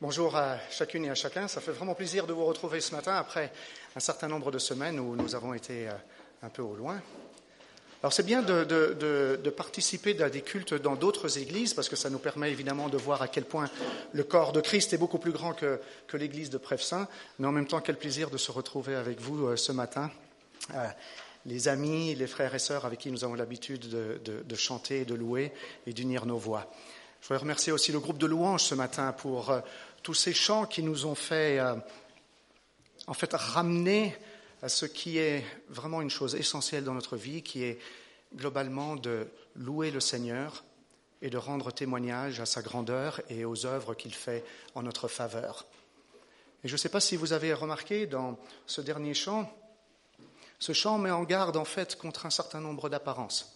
Bonjour à chacune et à chacun. Ça fait vraiment plaisir de vous retrouver ce matin après un certain nombre de semaines où nous avons été un peu au loin. Alors c'est bien de participer à des cultes dans d'autres églises parce que ça nous permet évidemment de voir à quel point le corps de Christ est beaucoup plus grand que l'église de Prèves-Saint. Mais en même temps, quel plaisir de se retrouver avec vous ce matin. Les amis, les frères et sœurs avec qui nous avons l'habitude de chanter et de louer et d'unir nos voix. Je voudrais remercier aussi le groupe de louanges ce matin pour tous ces chants qui nous ont fait ramener à ce qui est vraiment une chose essentielle dans notre vie, qui est globalement de louer le Seigneur et de rendre témoignage à sa grandeur et aux œuvres qu'il fait en notre faveur. Et je ne sais pas si vous avez remarqué dans ce dernier chant, ce chant met en garde en fait contre un certain nombre d'apparences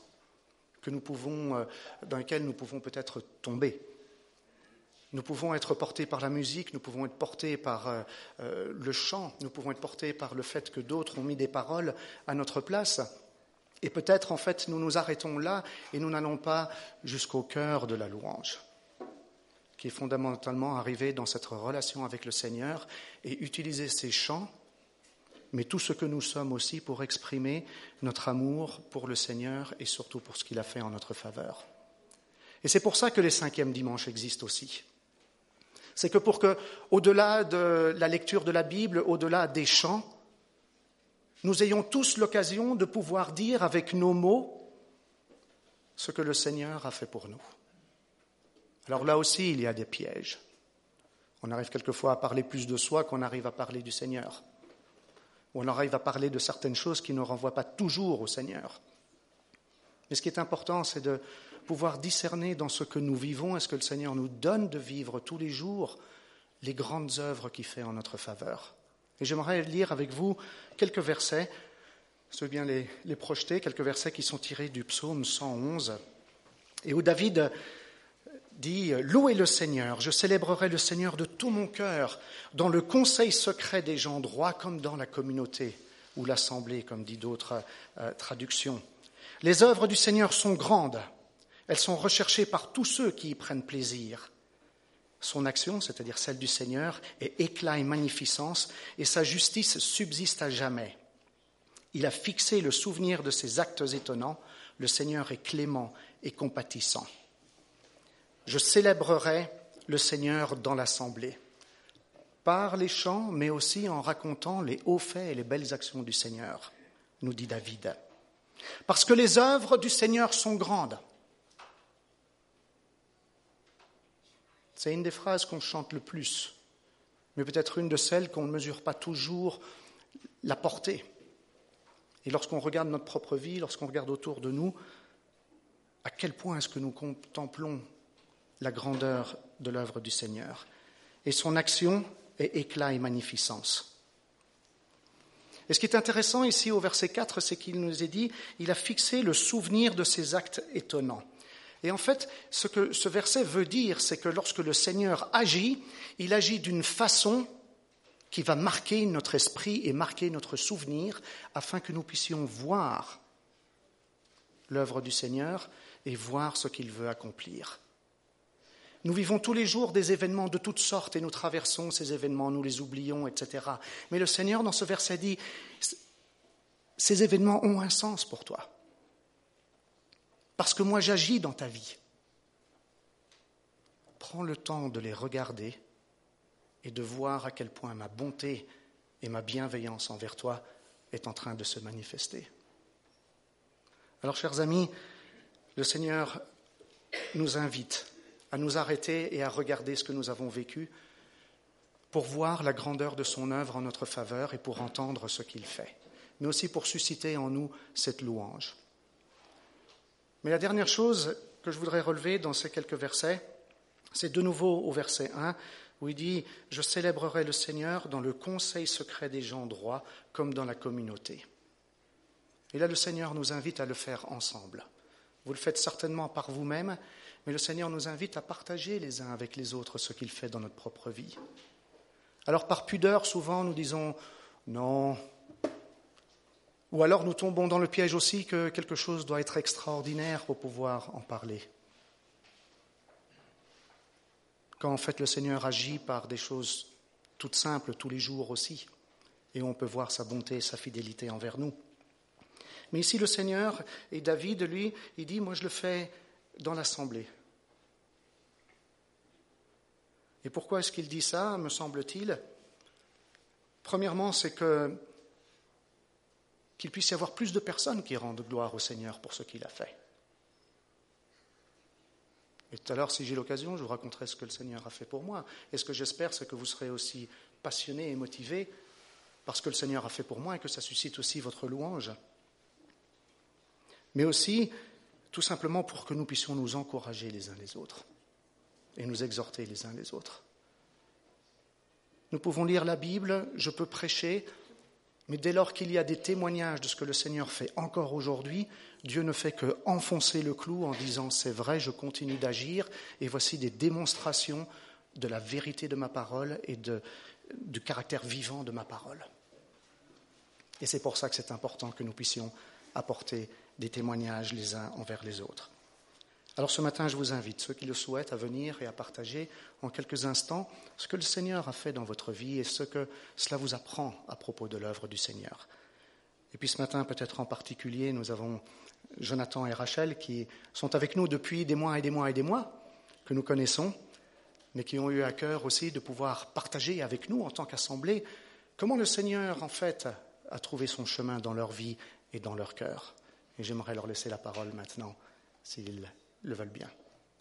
dans lesquelles nous pouvons peut-être tomber. Nous pouvons être portés par la musique, nous pouvons être portés par le chant, nous pouvons être portés par le fait que d'autres ont mis des paroles à notre place. Et peut-être, en fait, nous nous arrêtons là et nous n'allons pas jusqu'au cœur de la louange, qui est fondamentalement arriver dans cette relation avec le Seigneur et utiliser ces chants, mais tout ce que nous sommes aussi pour exprimer notre amour pour le Seigneur et surtout pour ce qu'il a fait en notre faveur. Et c'est pour ça que les 5e dimanches existent aussi. C'est que pour que, au-delà de la lecture de la Bible, au-delà des chants, nous ayons tous l'occasion de pouvoir dire avec nos mots ce que le Seigneur a fait pour nous. Alors là aussi, il y a des pièges. On arrive quelquefois à parler plus de soi qu'on arrive à parler du Seigneur. On arrive à parler de certaines choses qui ne renvoient pas toujours au Seigneur. Mais ce qui est important, c'est de pouvoir discerner dans ce que nous vivons, est-ce que le Seigneur nous donne de vivre tous les jours les grandes œuvres qu'il fait en notre faveur. Et j'aimerais lire avec vous quelques versets, je veux bien les projeter, quelques versets qui sont tirés du psaume 111, et où David dit « Louez le Seigneur, je célébrerai le Seigneur de tout mon cœur, dans le conseil secret des gens droits comme dans la communauté, ou l'assemblée, comme dit d'autres traductions. Les œuvres du Seigneur sont grandes, elles sont recherchées par tous ceux qui y prennent plaisir. Son action, c'est-à-dire celle du Seigneur, est éclat et magnificence, et sa justice subsiste à jamais. Il a fixé le souvenir de ses actes étonnants, le Seigneur est clément et compatissant. Je célébrerai le Seigneur dans l'assemblée, par les chants, mais aussi en racontant les hauts faits et les belles actions du Seigneur, nous dit David. Parce que les œuvres du Seigneur sont grandes. C'est une des phrases qu'on chante le plus, mais peut-être une de celles qu'on ne mesure pas toujours la portée. Et lorsqu'on regarde notre propre vie, lorsqu'on regarde autour de nous, à quel point est-ce que nous contemplons la grandeur de l'œuvre du Seigneur. Et son action est éclat et magnificence. Et ce qui est intéressant ici au verset 4, c'est qu'il nous est dit, il a fixé le souvenir de ses actes étonnants. Et en fait, ce que ce verset veut dire, c'est que lorsque le Seigneur agit, il agit d'une façon qui va marquer notre esprit et marquer notre souvenir afin que nous puissions voir l'œuvre du Seigneur et voir ce qu'il veut accomplir. Nous vivons tous les jours des événements de toutes sortes et nous traversons ces événements, nous les oublions, etc. Mais le Seigneur, dans ce verset, dit « Ces événements ont un sens pour toi. Parce que moi, j'agis dans ta vie. » Prends le temps de les regarder et de voir à quel point ma bonté et ma bienveillance envers toi est en train de se manifester. Alors, chers amis, le Seigneur nous invite à nous arrêter et à regarder ce que nous avons vécu pour voir la grandeur de son œuvre en notre faveur et pour entendre ce qu'il fait, mais aussi pour susciter en nous cette louange. Mais la dernière chose que je voudrais relever dans ces quelques versets, c'est de nouveau au verset 1, où il dit « Je célébrerai le Seigneur dans le conseil secret des gens droits, comme dans la communauté. » Et là, le Seigneur nous invite à le faire ensemble. Vous le faites certainement par vous-même, mais le Seigneur nous invite à partager les uns avec les autres ce qu'il fait dans notre propre vie. Alors par pudeur, souvent nous disons « non ». Ou alors nous tombons dans le piège aussi que quelque chose doit être extraordinaire pour pouvoir en parler. quand en fait le Seigneur agit par des choses toutes simples tous les jours aussi, et on peut voir sa bonté et sa fidélité envers nous. Mais ici le Seigneur, et David, lui, il dit, moi je le fais dans l'assemblée. Et pourquoi est-ce qu'il dit ça, me semble-t-il ? Premièrement, c'est qu'il puisse y avoir plus de personnes qui rendent gloire au Seigneur pour ce qu'il a fait. Et tout à l'heure, si j'ai l'occasion, je vous raconterai ce que le Seigneur a fait pour moi. Et ce que j'espère, c'est que vous serez aussi passionnés et motivés par ce que le Seigneur a fait pour moi et que ça suscite aussi votre louange. Mais aussi, tout simplement pour que nous puissions nous encourager les uns les autres et nous exhorter les uns les autres. Nous pouvons lire la Bible, je peux prêcher, mais dès lors qu'il y a des témoignages de ce que le Seigneur fait encore aujourd'hui, Dieu ne fait que enfoncer le clou en disant « c'est vrai, je continue d'agir » et voici des démonstrations de la vérité de ma parole et du caractère vivant de ma parole. Et c'est pour ça que c'est important que nous puissions apporter des témoignages les uns envers les autres. Alors ce matin, je vous invite, ceux qui le souhaitent, à venir et à partager en quelques instants ce que le Seigneur a fait dans votre vie et ce que cela vous apprend à propos de l'œuvre du Seigneur. Et puis ce matin, peut-être en particulier, nous avons Jonathan et Rachel qui sont avec nous depuis des mois et des mois et des mois, que nous connaissons, mais qui ont eu à cœur aussi de pouvoir partager avec nous en tant qu'assemblée comment le Seigneur, en fait, a trouvé son chemin dans leur vie et dans leur cœur. Et j'aimerais leur laisser la parole maintenant, s'ils le veulent bien.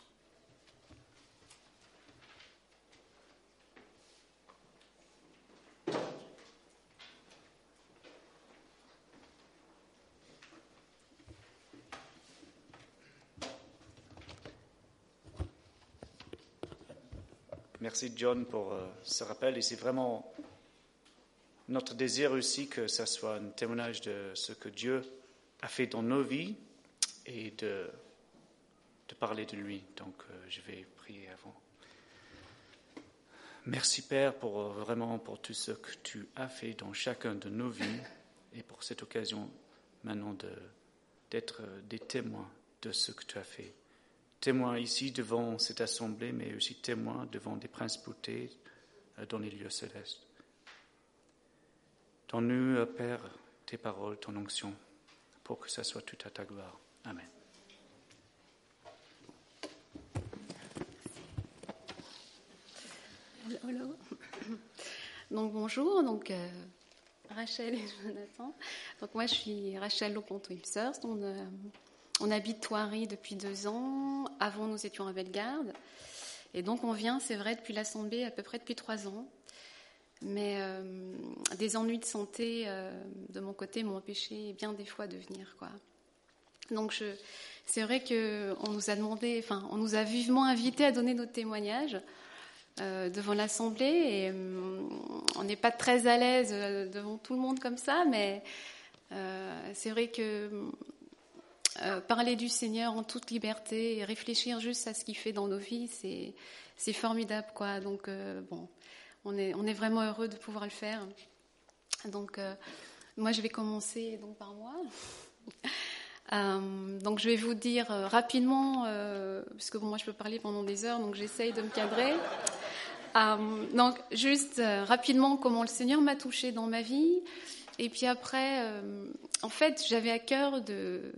Merci John pour ce rappel et c'est vraiment notre désir aussi que ça soit un témoignage de ce que Dieu a fait dans nos vies et de parler de lui. Donc je vais prier avant. Merci Père vraiment pour tout ce que tu as fait dans chacun de nos vies et pour cette occasion maintenant d'être des témoins de ce que tu as fait. Témoins ici devant cette assemblée, mais aussi témoins devant des principautés dans les lieux célestes. Donne-nous, Père, tes paroles, ton onction, pour que ça soit tout à ta gloire. Amen. Hello. Donc bonjour, Rachel et Jonathan. Donc moi je suis Rachel Loponto-Ipsers. On habite Thoiry depuis 2 ans. Avant nous étions à Bellegarde. Et donc on vient, c'est vrai, depuis l'Assemblée à peu près depuis 3 ans. Mais des ennuis de santé de mon côté m'ont empêché bien des fois de venir, quoi. Donc c'est vrai qu'on nous a demandé, on nous a vivement invités à donner notre témoignage devant l'Assemblée et on n'est pas très à l'aise devant tout le monde comme ça, mais c'est vrai que parler du Seigneur en toute liberté et réfléchir juste à ce qu'il fait dans nos vies, c'est formidable, quoi. Donc on est vraiment heureux de pouvoir le faire. Donc moi je vais commencer par moi. Donc je vais vous dire rapidement, parce que moi je peux parler pendant des heures, donc j'essaye de me cadrer. Donc juste rapidement comment le Seigneur m'a touchée dans ma vie, et puis après, en fait j'avais à cœur de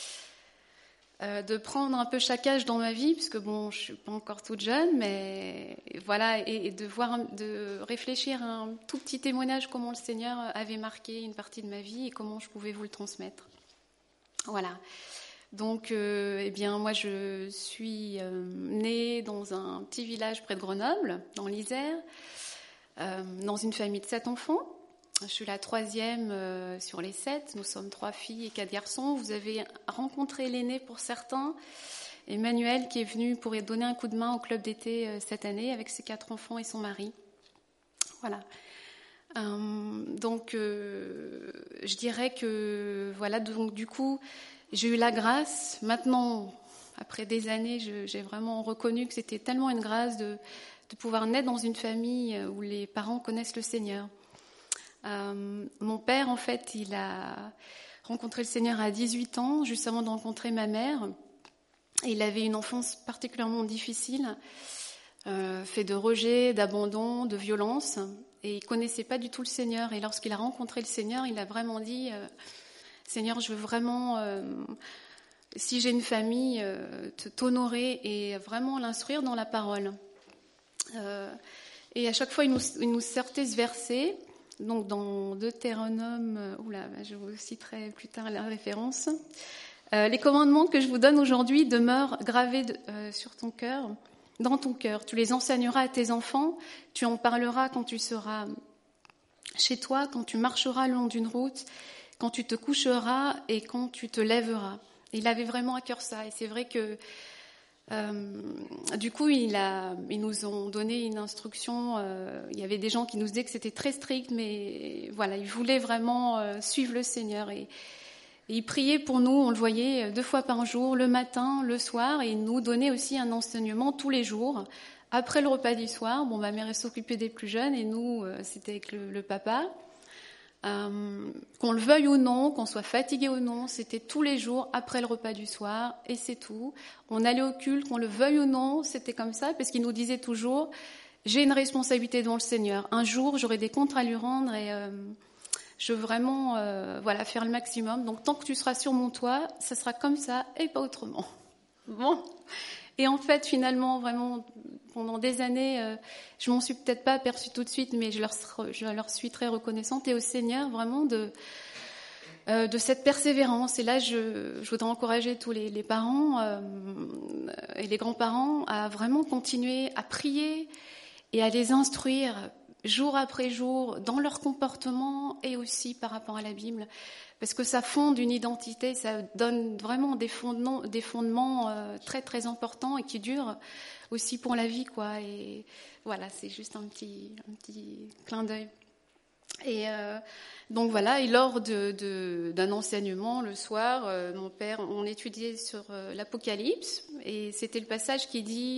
prendre un peu chaque âge dans ma vie, puisque je suis pas encore toute jeune, mais voilà, et de réfléchir à un tout petit témoignage comment le Seigneur avait marqué une partie de ma vie et comment je pouvais vous le transmettre. Voilà. Donc, moi, je suis née dans un petit village près de Grenoble, dans l'Isère, dans une famille de 7 enfants. Je suis la 3e sur les 7. Nous sommes 3 filles et 4 garçons. Vous avez rencontré l'aîné pour certains, Emmanuel, qui est venu pour donner un coup de main au club d'été cette année avec ses 4 enfants et son mari. Voilà. Je dirais que voilà, donc du coup j'ai eu la grâce. Maintenant, après des années, j'ai vraiment reconnu que c'était tellement une grâce de pouvoir naître dans une famille où les parents connaissent le Seigneur. Mon père, en fait, il a rencontré le Seigneur à 18 ans, juste avant de rencontrer ma mère. Et il avait une enfance particulièrement difficile. fait de rejet, d'abandon, de violence. Et il ne connaissait pas du tout le Seigneur. Et lorsqu'il a rencontré le Seigneur, il a vraiment dit Seigneur, je veux vraiment, si j'ai une famille, t'honorer et vraiment l'instruire dans la parole. Et à chaque fois, il nous sortait ce verset. Donc dans Deutéronome, je vous citerai plus tard la référence. Les commandements que je vous donne aujourd'hui demeurent gravés sur ton cœur, dans ton cœur. Tu les enseigneras à tes enfants, tu en parleras quand tu seras chez toi, quand tu marcheras le long d'une route, quand tu te coucheras et quand tu te lèveras. Et il avait vraiment à cœur ça. Et c'est vrai que du coup, ils nous ont donné une instruction. Il y avait des gens qui nous disaient que c'était très strict, mais voilà, ils voulaient vraiment suivre le Seigneur. Et ils priaient pour nous, on le voyait 2 fois par jour, le matin, le soir, et ils nous donnaient aussi un enseignement tous les jours. Après le repas du soir, ma mère s'occupait des plus jeunes, et nous, c'était avec le papa. Qu'on le veuille ou non, qu'on soit fatigué ou non, c'était tous les jours après le repas du soir, et c'est tout. On allait au culte, qu'on le veuille ou non, c'était comme ça, parce qu'il nous disait toujours « J'ai une responsabilité devant le Seigneur. Un jour, j'aurai des comptes à lui rendre et je veux vraiment faire le maximum. Donc tant que tu seras sur mon toit, ça sera comme ça et pas autrement. » Bon. Et en fait, finalement, vraiment, pendant des années, je m'en suis peut-être pas aperçue tout de suite, mais je leur suis très reconnaissante, et au Seigneur vraiment de cette persévérance. Et là, je voudrais encourager tous les parents et les grands-parents à vraiment continuer à prier et à les instruire jour après jour dans leur comportement et aussi par rapport à la Bible. Parce que ça fonde une identité, ça donne vraiment des fondements très très importants et qui durent aussi pour la vie, quoi. Et voilà, c'est juste un petit clin d'œil. Et donc voilà, et lors d'un enseignement le soir, mon père, on étudiait sur l'Apocalypse, et c'était le passage qui dit,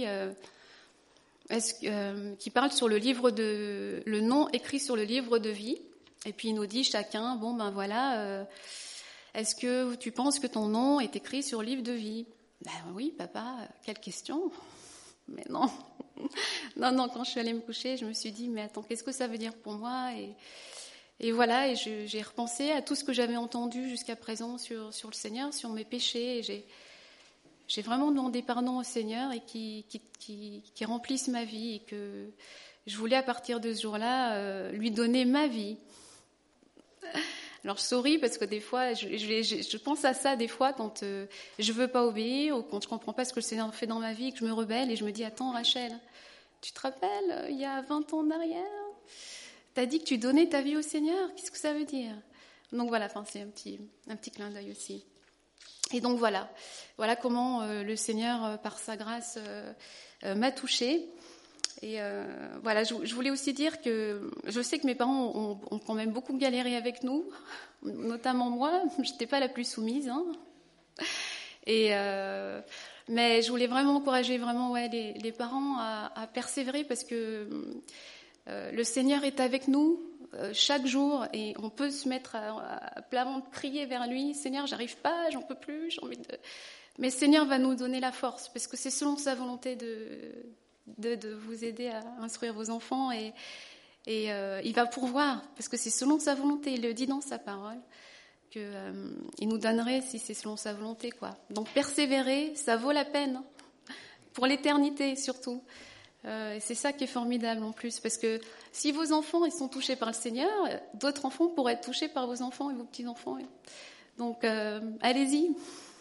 qui parle sur le nom écrit sur le livre de vie. Et puis il nous dit chacun, est-ce que tu penses que ton nom est écrit sur le livre de vie ? Ben oui, papa, quelle question ? Mais non. Non, quand je suis allée me coucher, je me suis dit, mais attends, qu'est-ce que ça veut dire pour moi ? Et voilà, et j'ai repensé à tout ce que j'avais entendu jusqu'à présent sur le Seigneur, sur mes péchés, et j'ai vraiment demandé pardon au Seigneur et qui remplisse ma vie, et que je voulais à partir de ce jour-là lui donner ma vie. Alors je souris parce que des fois, je pense à ça des fois quand je veux pas obéir ou quand je comprends pas ce que le Seigneur fait dans ma vie, que je me rebelle et je me dis, attends Rachel, tu te rappelles, il y a 20 ans en arrière, t'as dit que tu donnais ta vie au Seigneur, qu'est-ce que ça veut dire ? Donc voilà, c'est un petit clin d'œil aussi. Et donc voilà comment le Seigneur, par sa grâce, m'a touchée. Et je voulais aussi dire que je sais que mes parents ont quand même beaucoup galéré avec nous, notamment moi. Je n'étais pas la plus soumise, hein. Mais je voulais vraiment encourager les parents à persévérer, parce que le Seigneur est avec nous chaque jour, et on peut se mettre à plat ventre, crier vers lui, Seigneur, j'arrive pas, j'en peux plus, j'ai envie de... Mais le Seigneur va nous donner la force, parce que c'est selon sa volonté de vous aider à instruire vos enfants, et il va pourvoir, parce que c'est selon sa volonté, il le dit dans sa parole, qu'il nous donnerait si c'est selon sa volonté, quoi. Donc persévérer, ça vaut la peine, pour l'éternité surtout. Et c'est ça qui est formidable en plus, parce que si vos enfants ils sont touchés par le Seigneur, d'autres enfants pourraient être touchés par vos enfants et vos petits-enfants. Donc allez-y.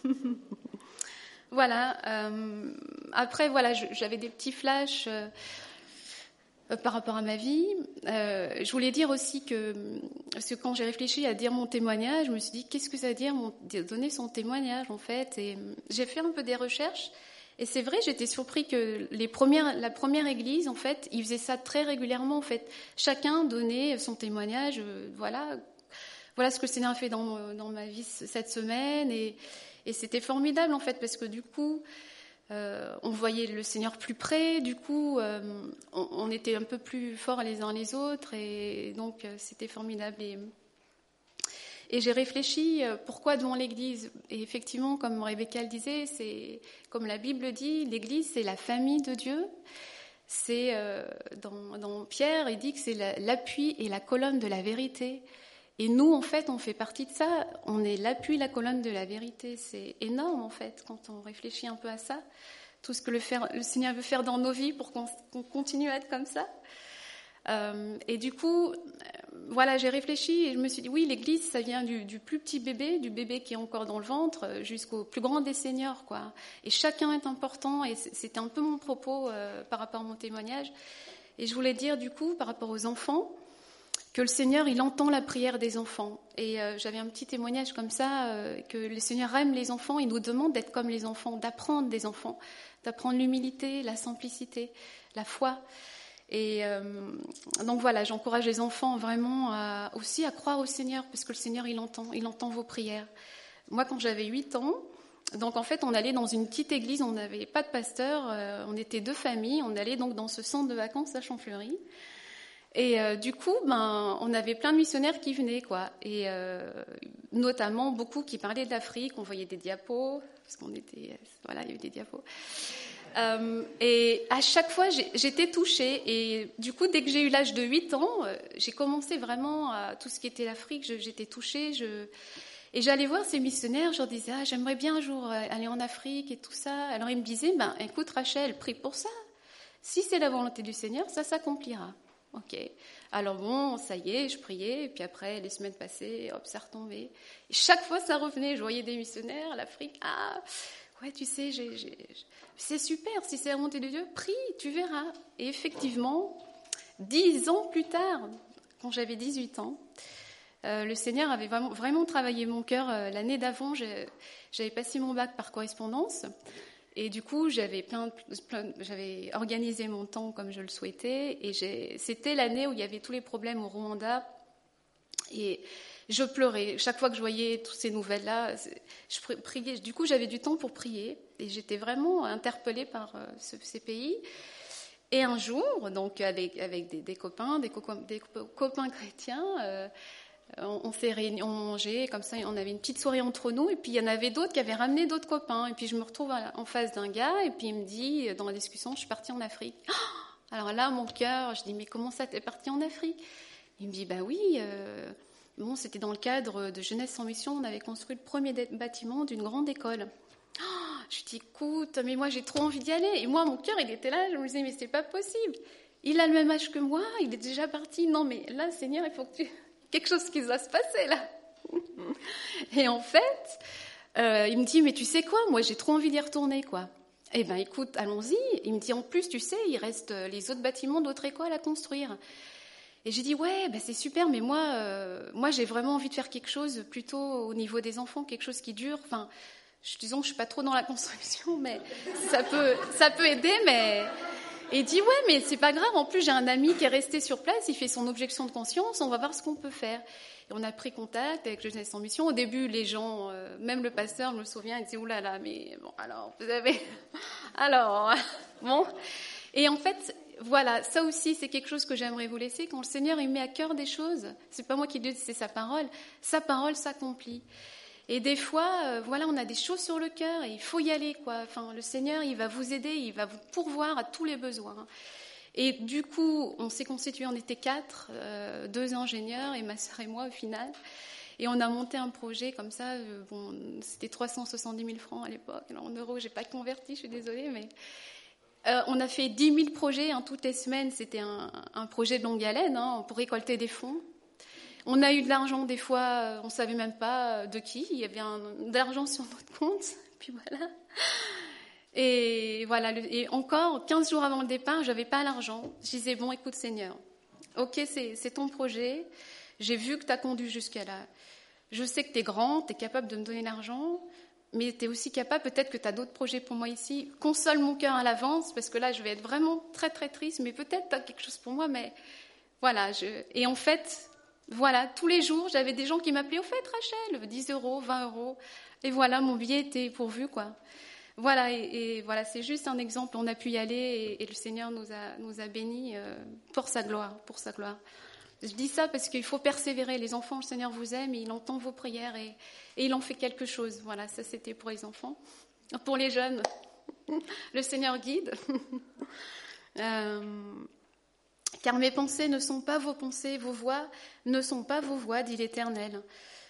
Voilà. Après, j'avais des petits flashs par rapport à ma vie. Je voulais dire aussi parce que quand j'ai réfléchi à dire mon témoignage, je me suis dit, qu'est-ce que ça veut dire donner son témoignage, en fait ? Et j'ai fait un peu des recherches, et c'est vrai, j'étais surpris que la première église, en fait, ils faisaient ça très régulièrement, en fait. Chacun donnait son témoignage, voilà ce que le Seigneur a fait dans ma vie cette semaine, et c'était formidable, en fait, parce que du coup, on voyait le Seigneur plus près, du coup, on était un peu plus forts les uns les autres, et donc c'était formidable. Et j'ai réfléchi, pourquoi devant l'Église ? Et effectivement, comme Rebecca le disait, c'est comme la Bible dit, l'Église, c'est la famille de Dieu. C'est dans Pierre, il dit que c'est l'appui et la colonne de la vérité. Et nous, en fait, on fait partie de ça. On est l'appui, la colonne de la vérité. C'est énorme, en fait, quand on réfléchit un peu à ça. Tout ce que le Seigneur veut faire dans nos vies pour qu'on continue à être comme ça. Et du coup, voilà, j'ai réfléchi et je me suis dit, oui, l'Église, ça vient du plus petit bébé, du bébé qui est encore dans le ventre, jusqu'au plus grand des seigneurs, quoi. Et chacun est important, et c'était un peu mon propos par rapport à mon témoignage. Et je voulais dire, du coup, par rapport aux enfants, que le Seigneur, il entend la prière des enfants. Et j'avais un petit témoignage comme ça, que le Seigneur aime les enfants, il nous demande d'être comme les enfants, d'apprendre des enfants, d'apprendre l'humilité, la simplicité, la foi. Et donc voilà, j'encourage les enfants vraiment aussi à croire au Seigneur, parce que le Seigneur, il entend vos prières. Moi, quand j'avais 8 ans, donc en fait, on allait dans une petite église, on n'avait pas de pasteur, on était 2 familles, on allait donc dans ce centre de vacances à Champfleury. Et du coup, on avait plein de missionnaires qui venaient, quoi. Et notamment beaucoup qui parlaient de l'Afrique, on voyait des diapos, parce qu'on était, voilà, il y avait des diapos. Et à chaque fois, j'étais touchée. Et du coup, dès que j'ai eu l'âge de 8 ans, j'ai commencé vraiment à tout ce qui était l'Afrique. J'étais touchée. Et j'allais voir ces missionnaires. Je leur disais, j'aimerais bien un jour aller en Afrique et tout ça. Alors ils me disaient, écoute Rachel, prie pour ça. Si c'est la volonté du Seigneur, ça s'accomplira. Ok. Alors bon, ça y est, je priais. Et puis après, les semaines passaient, hop, ça retombait. Et chaque fois, ça revenait. Je voyais des missionnaires, l'Afrique. Ouais, tu sais, c'est super, si c'est la volonté de Dieu, prie, tu verras. Et effectivement, 10 ans plus tard, quand j'avais 18 ans, le Seigneur avait vraiment travaillé mon cœur. L'année d'avant, j'avais passé mon bac par correspondance. Et du coup, j'avais organisé mon temps comme je le souhaitais. Et c'était l'année où il y avait tous les problèmes au Rwanda. Et je pleurais. Chaque fois que je voyais toutes ces nouvelles-là, je priais. Du coup, j'avais du temps pour prier. Et j'étais vraiment interpellée par ces pays. Et un jour, donc avec des copains, des copains chrétiens, on s'est réunis, on mangeait, comme ça, on avait une petite soirée entre nous. Et puis, il y en avait d'autres qui avaient ramené d'autres copains. Et puis, je me retrouve en face d'un gars. Et puis, il me dit, dans la discussion, je suis partie en Afrique. Alors là, mon cœur, je dis, mais comment ça, t'es partie en Afrique? Il me dit, oui... Bon, c'était dans le cadre de Jeunesse sans mission, on avait construit le premier bâtiment d'une grande école. Je dis, écoute, mais moi j'ai trop envie d'y aller. Et moi, mon cœur, il était là, je me disais, mais c'est pas possible. Il a le même âge que moi, il est déjà parti. Non, mais là, Seigneur, il faut que quelque chose qui va se passer là. Et en fait, il me dit, mais tu sais quoi, moi j'ai trop envie d'y retourner, quoi. Eh bien, écoute, allons-y. Il me dit, en plus, tu sais, il reste les autres bâtiments d'autres écoles à construire. Et j'ai dit, ouais, c'est super, mais moi, j'ai vraiment envie de faire quelque chose plutôt au niveau des enfants, quelque chose qui dure. Enfin, disons que je suis pas trop dans la construction, mais ça peut aider, mais... Et il dit, ouais, mais c'est pas grave, en plus, j'ai un ami qui est resté sur place, il fait son objection de conscience, on va voir ce qu'on peut faire. Et on a pris contact avec Jeunesse en mission. Au début, les gens, même le pasteur, je me souviens, il disait, oulala, mais bon, alors, vous avez... Alors, bon... Et en fait, voilà, ça aussi, c'est quelque chose que j'aimerais vous laisser. Quand le Seigneur, il met à cœur des choses, c'est pas moi qui le dis, c'est sa parole s'accomplit. Et des fois, voilà, on a des choses sur le cœur et il faut y aller, quoi. Enfin, le Seigneur, il va vous aider, il va vous pourvoir à tous les besoins. Et du coup, on s'est constitué, on était 4, 2 ingénieurs et ma sœur et moi au final. Et on a monté un projet comme ça, c'était 370 000 francs à l'époque. Alors en euros, j'ai pas converti, je suis désolée, mais... on a fait 10 000 projets toutes les semaines. C'était un projet de longue haleine pour récolter des fonds. On a eu de l'argent des fois, on ne savait même pas de qui. Il y avait de l'argent sur notre compte. Puis voilà. Et voilà. Et encore, 15 jours avant le départ, je n'avais pas l'argent. Je disais, bon, écoute Seigneur, ok, c'est ton projet. J'ai vu que tu as conduit jusqu'à là. Je sais que tu es grand, tu es capable de me donner l'argent. Mais tu es aussi capable, peut-être que tu as d'autres projets pour moi ici. Console mon cœur à l'avance, parce que là, je vais être vraiment très, très triste. Mais peut-être tu as quelque chose pour moi, mais voilà. Et en fait, voilà, tous les jours, j'avais des gens qui m'appelaient, au fait, Rachel, 10 €, 20 €. Et voilà, mon billet était pourvu, quoi. Voilà, et voilà, c'est juste un exemple. On a pu y aller et le Seigneur nous a bénis pour sa gloire, Je dis ça parce qu'il faut persévérer. Les enfants, le Seigneur vous aime, il entend vos prières et il en fait quelque chose. Voilà, ça c'était pour les enfants. Pour les jeunes, le Seigneur guide. Car mes pensées ne sont pas vos pensées, vos voix ne sont pas vos voix, dit l'Éternel.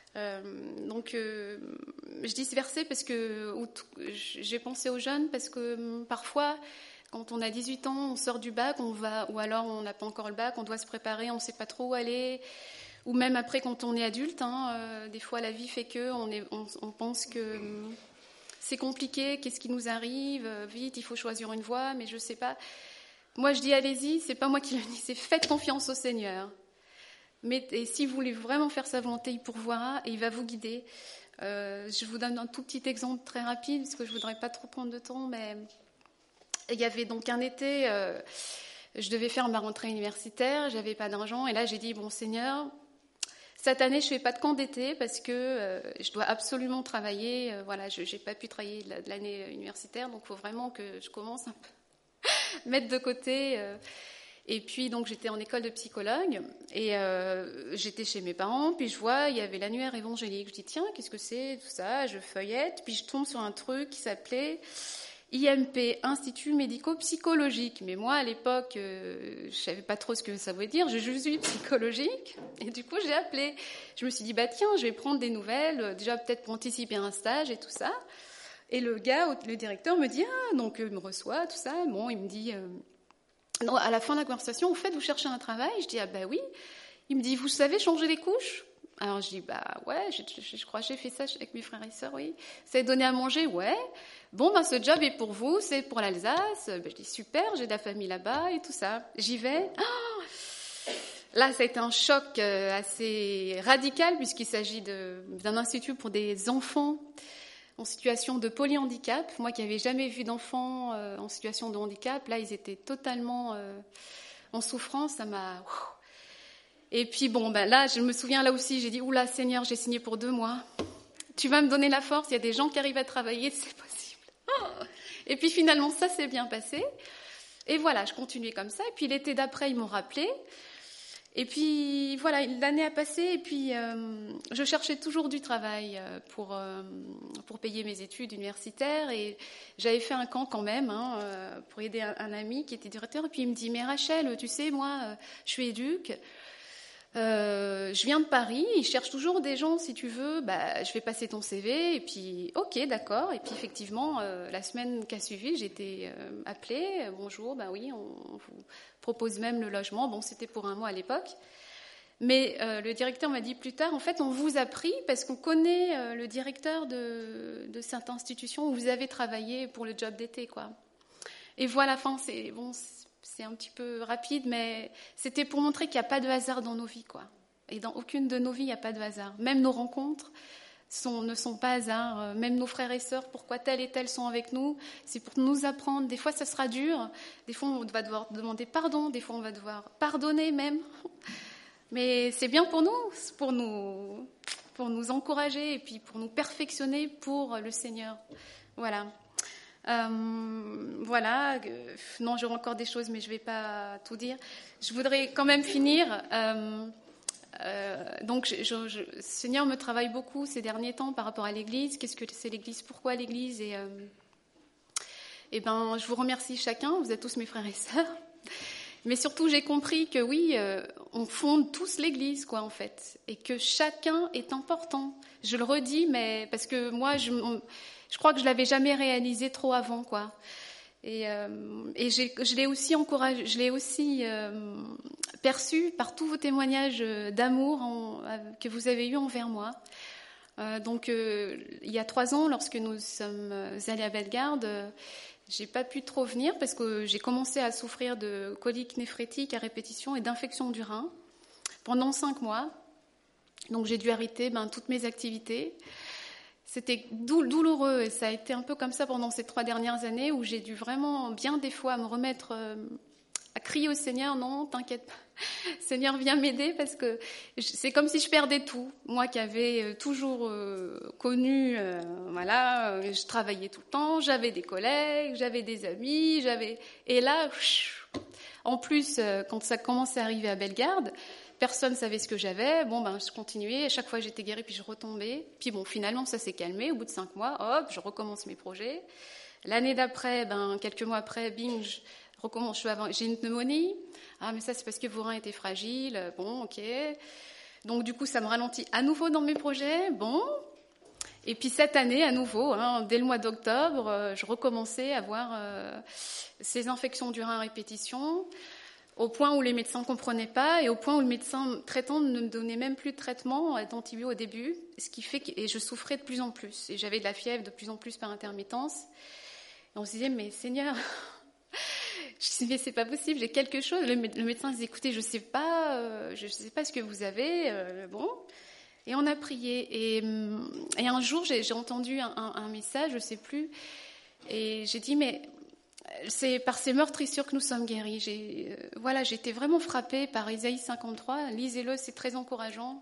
Je dis ce verset parce que j'ai pensé aux jeunes, parce que parfois, quand on a 18 ans, on sort du bac, ou alors on n'a pas encore le bac, on doit se préparer, on ne sait pas trop où aller, ou même après quand on est adulte, des fois la vie fait que on pense que c'est compliqué, qu'est-ce qui nous arrive, vite, il faut choisir une voie, mais je ne sais pas. Moi je dis allez-y, c'est pas moi qui le dis, c'est faites confiance au Seigneur. Et si vous voulez vraiment faire sa volonté, il pourvoira et il va vous guider. Je vous donne un tout petit exemple très rapide, parce que je ne voudrais pas trop prendre de temps, mais il y avait donc un été, je devais faire ma rentrée universitaire, j'avais pas d'argent, et là j'ai dit, bon Seigneur, cette année je fais pas de camp d'été parce que je dois absolument travailler, je n'ai pas pu travailler de l'année universitaire, donc il faut vraiment que je commence un peu mettre de côté. Et puis donc j'étais en école de psychologue et j'étais chez mes parents, puis je vois il y avait l'annuaire évangélique. Je dis tiens, qu'est-ce que c'est tout ça? Je feuillette, puis je tombe sur un truc qui s'appelait IMP, Institut médico-psychologique. Mais moi à l'époque je savais pas trop ce que ça voulait dire. Je suis psychologique et du coup j'ai appelé. Je me suis dit bah tiens, je vais prendre des nouvelles, déjà peut-être pour anticiper un stage et tout ça. Et le directeur me dit donc il me reçoit tout ça. Bon, il me dit non, à la fin de la conversation, au fait, vous cherchez un travail? Je dis, ah bah oui. Il me dit, vous savez changer les couches? Alors je dis, bah ouais, je crois que j'ai fait ça avec mes frères et sœurs, oui. Vous savez donner à manger? Ouais. Bon, ben ce job est pour vous, c'est pour l'Alsace. Je dis, super, j'ai de la famille là-bas et tout ça. J'y vais. Là, ça a été un choc assez radical, puisqu'il s'agit d'un institut pour des enfants en situation de polyhandicap. Moi qui n'avais jamais vu d'enfants en situation de handicap, là, ils étaient totalement en souffrance. Ça m'a... Et puis, là, je me souviens, là aussi, j'ai dit, oula, Seigneur, j'ai signé pour 2 mois. Tu vas me donner la force, il y a des gens qui arrivent à travailler, c'est possible. Et puis, finalement, ça s'est bien passé. Et voilà, je continuais comme ça. Et puis, l'été d'après, ils m'ont rappelé. Et puis, voilà, l'année a passé et puis je cherchais toujours du travail pour payer mes études universitaires. Et j'avais fait un camp quand même pour aider un ami qui était directeur. Et puis, il me dit, mais Rachel, tu sais, moi, je suis éduque. Je viens de Paris, ils cherchent toujours des gens, si tu veux, je vais passer ton CV. Et puis, ok, d'accord. Et puis, effectivement, la semaine qui a suivi, j'ai été appelée. Bonjour, oui, on vous propose même le logement. Bon, c'était pour 1 mois à l'époque. Mais le directeur m'a dit plus tard, en fait, on vous a pris parce qu'on connaît le directeur de cette institution où vous avez travaillé pour le job d'été, quoi. Et voilà, c'est un petit peu rapide, mais c'était pour montrer qu'il n'y a pas de hasard dans nos vies, quoi. Et dans aucune de nos vies, il n'y a pas de hasard. Même nos rencontres ne sont pas hasard. Même nos frères et sœurs, pourquoi tel et tel sont avec nous, c'est pour nous apprendre. Des fois, ça sera dur. Des fois, on va devoir demander pardon. Des fois, on va devoir pardonner même. Mais c'est bien pour nous, pour nous encourager et puis pour nous perfectionner pour le Seigneur. Voilà. Non, j'aurai encore des choses, mais je ne vais pas tout dire. Je voudrais quand même finir. Donc, le Seigneur me travaille beaucoup ces derniers temps par rapport à l'Église. Qu'est-ce que c'est l'Église? Pourquoi l'Église? Et je vous remercie chacun. Vous êtes tous mes frères et sœurs. Mais surtout, j'ai compris que oui, on fonde tous l'Église, quoi, en fait, et que chacun est important. Je le redis, mais parce que moi, je crois que je l'avais jamais réalisé trop avant, quoi. Et je l'ai aussi encouragé, je l'ai aussi perçu par tous vos témoignages d'amour que vous avez eus envers moi. Il y a 3 ans, lorsque nous sommes allés à Bellegarde, j'ai pas pu trop venir parce que j'ai commencé à souffrir de coliques néphrétiques à répétition et d'infection du rein pendant 5 mois. Donc j'ai dû arrêter toutes mes activités. C'était douloureux et ça a été un peu comme ça pendant ces 3 dernières années où j'ai dû vraiment bien des fois me remettre à crier au Seigneur, non, t'inquiète pas, Seigneur viens m'aider parce que c'est comme si je perdais tout. Moi qui avais toujours connu, je travaillais tout le temps, j'avais des collègues, j'avais des amis, et là, en plus quand ça commençait à arriver à Bellegarde, personne ne savait ce que j'avais. Je continuais. À chaque fois, j'étais guérie, puis je retombais. Puis finalement, ça s'est calmé. Au bout de 5 mois, hop, je recommence mes projets. L'année d'après, quelques mois après, bing, J'ai une pneumonie. Ah, mais ça, c'est parce que vos reins étaient fragiles. Bon, ok. Donc, du coup, ça me ralentit à nouveau dans mes projets. Bon. Et puis, cette année, à nouveau, dès le mois d'octobre, je recommençais à avoir ces infections du rein à répétition, au point où les médecins ne comprenaient pas et au point où le médecin traitant ne me donnait même plus de traitement d'antibio au début, ce qui fait que je souffrais de plus en plus. Et j'avais de la fièvre de plus en plus par intermittence. Et on se disait, mais Seigneur... Je disais, mais c'est pas possible, j'ai quelque chose. Le médecin disait, écoutez, je sais pas ce que vous avez. Bon. Et on a prié. Et un jour, j'ai entendu un message, je sais plus. Et j'ai dit, mais c'est par ces meurtrissures que nous sommes guéris. J'ai été vraiment frappée par Ésaïe 53. Lisez-le, c'est très encourageant.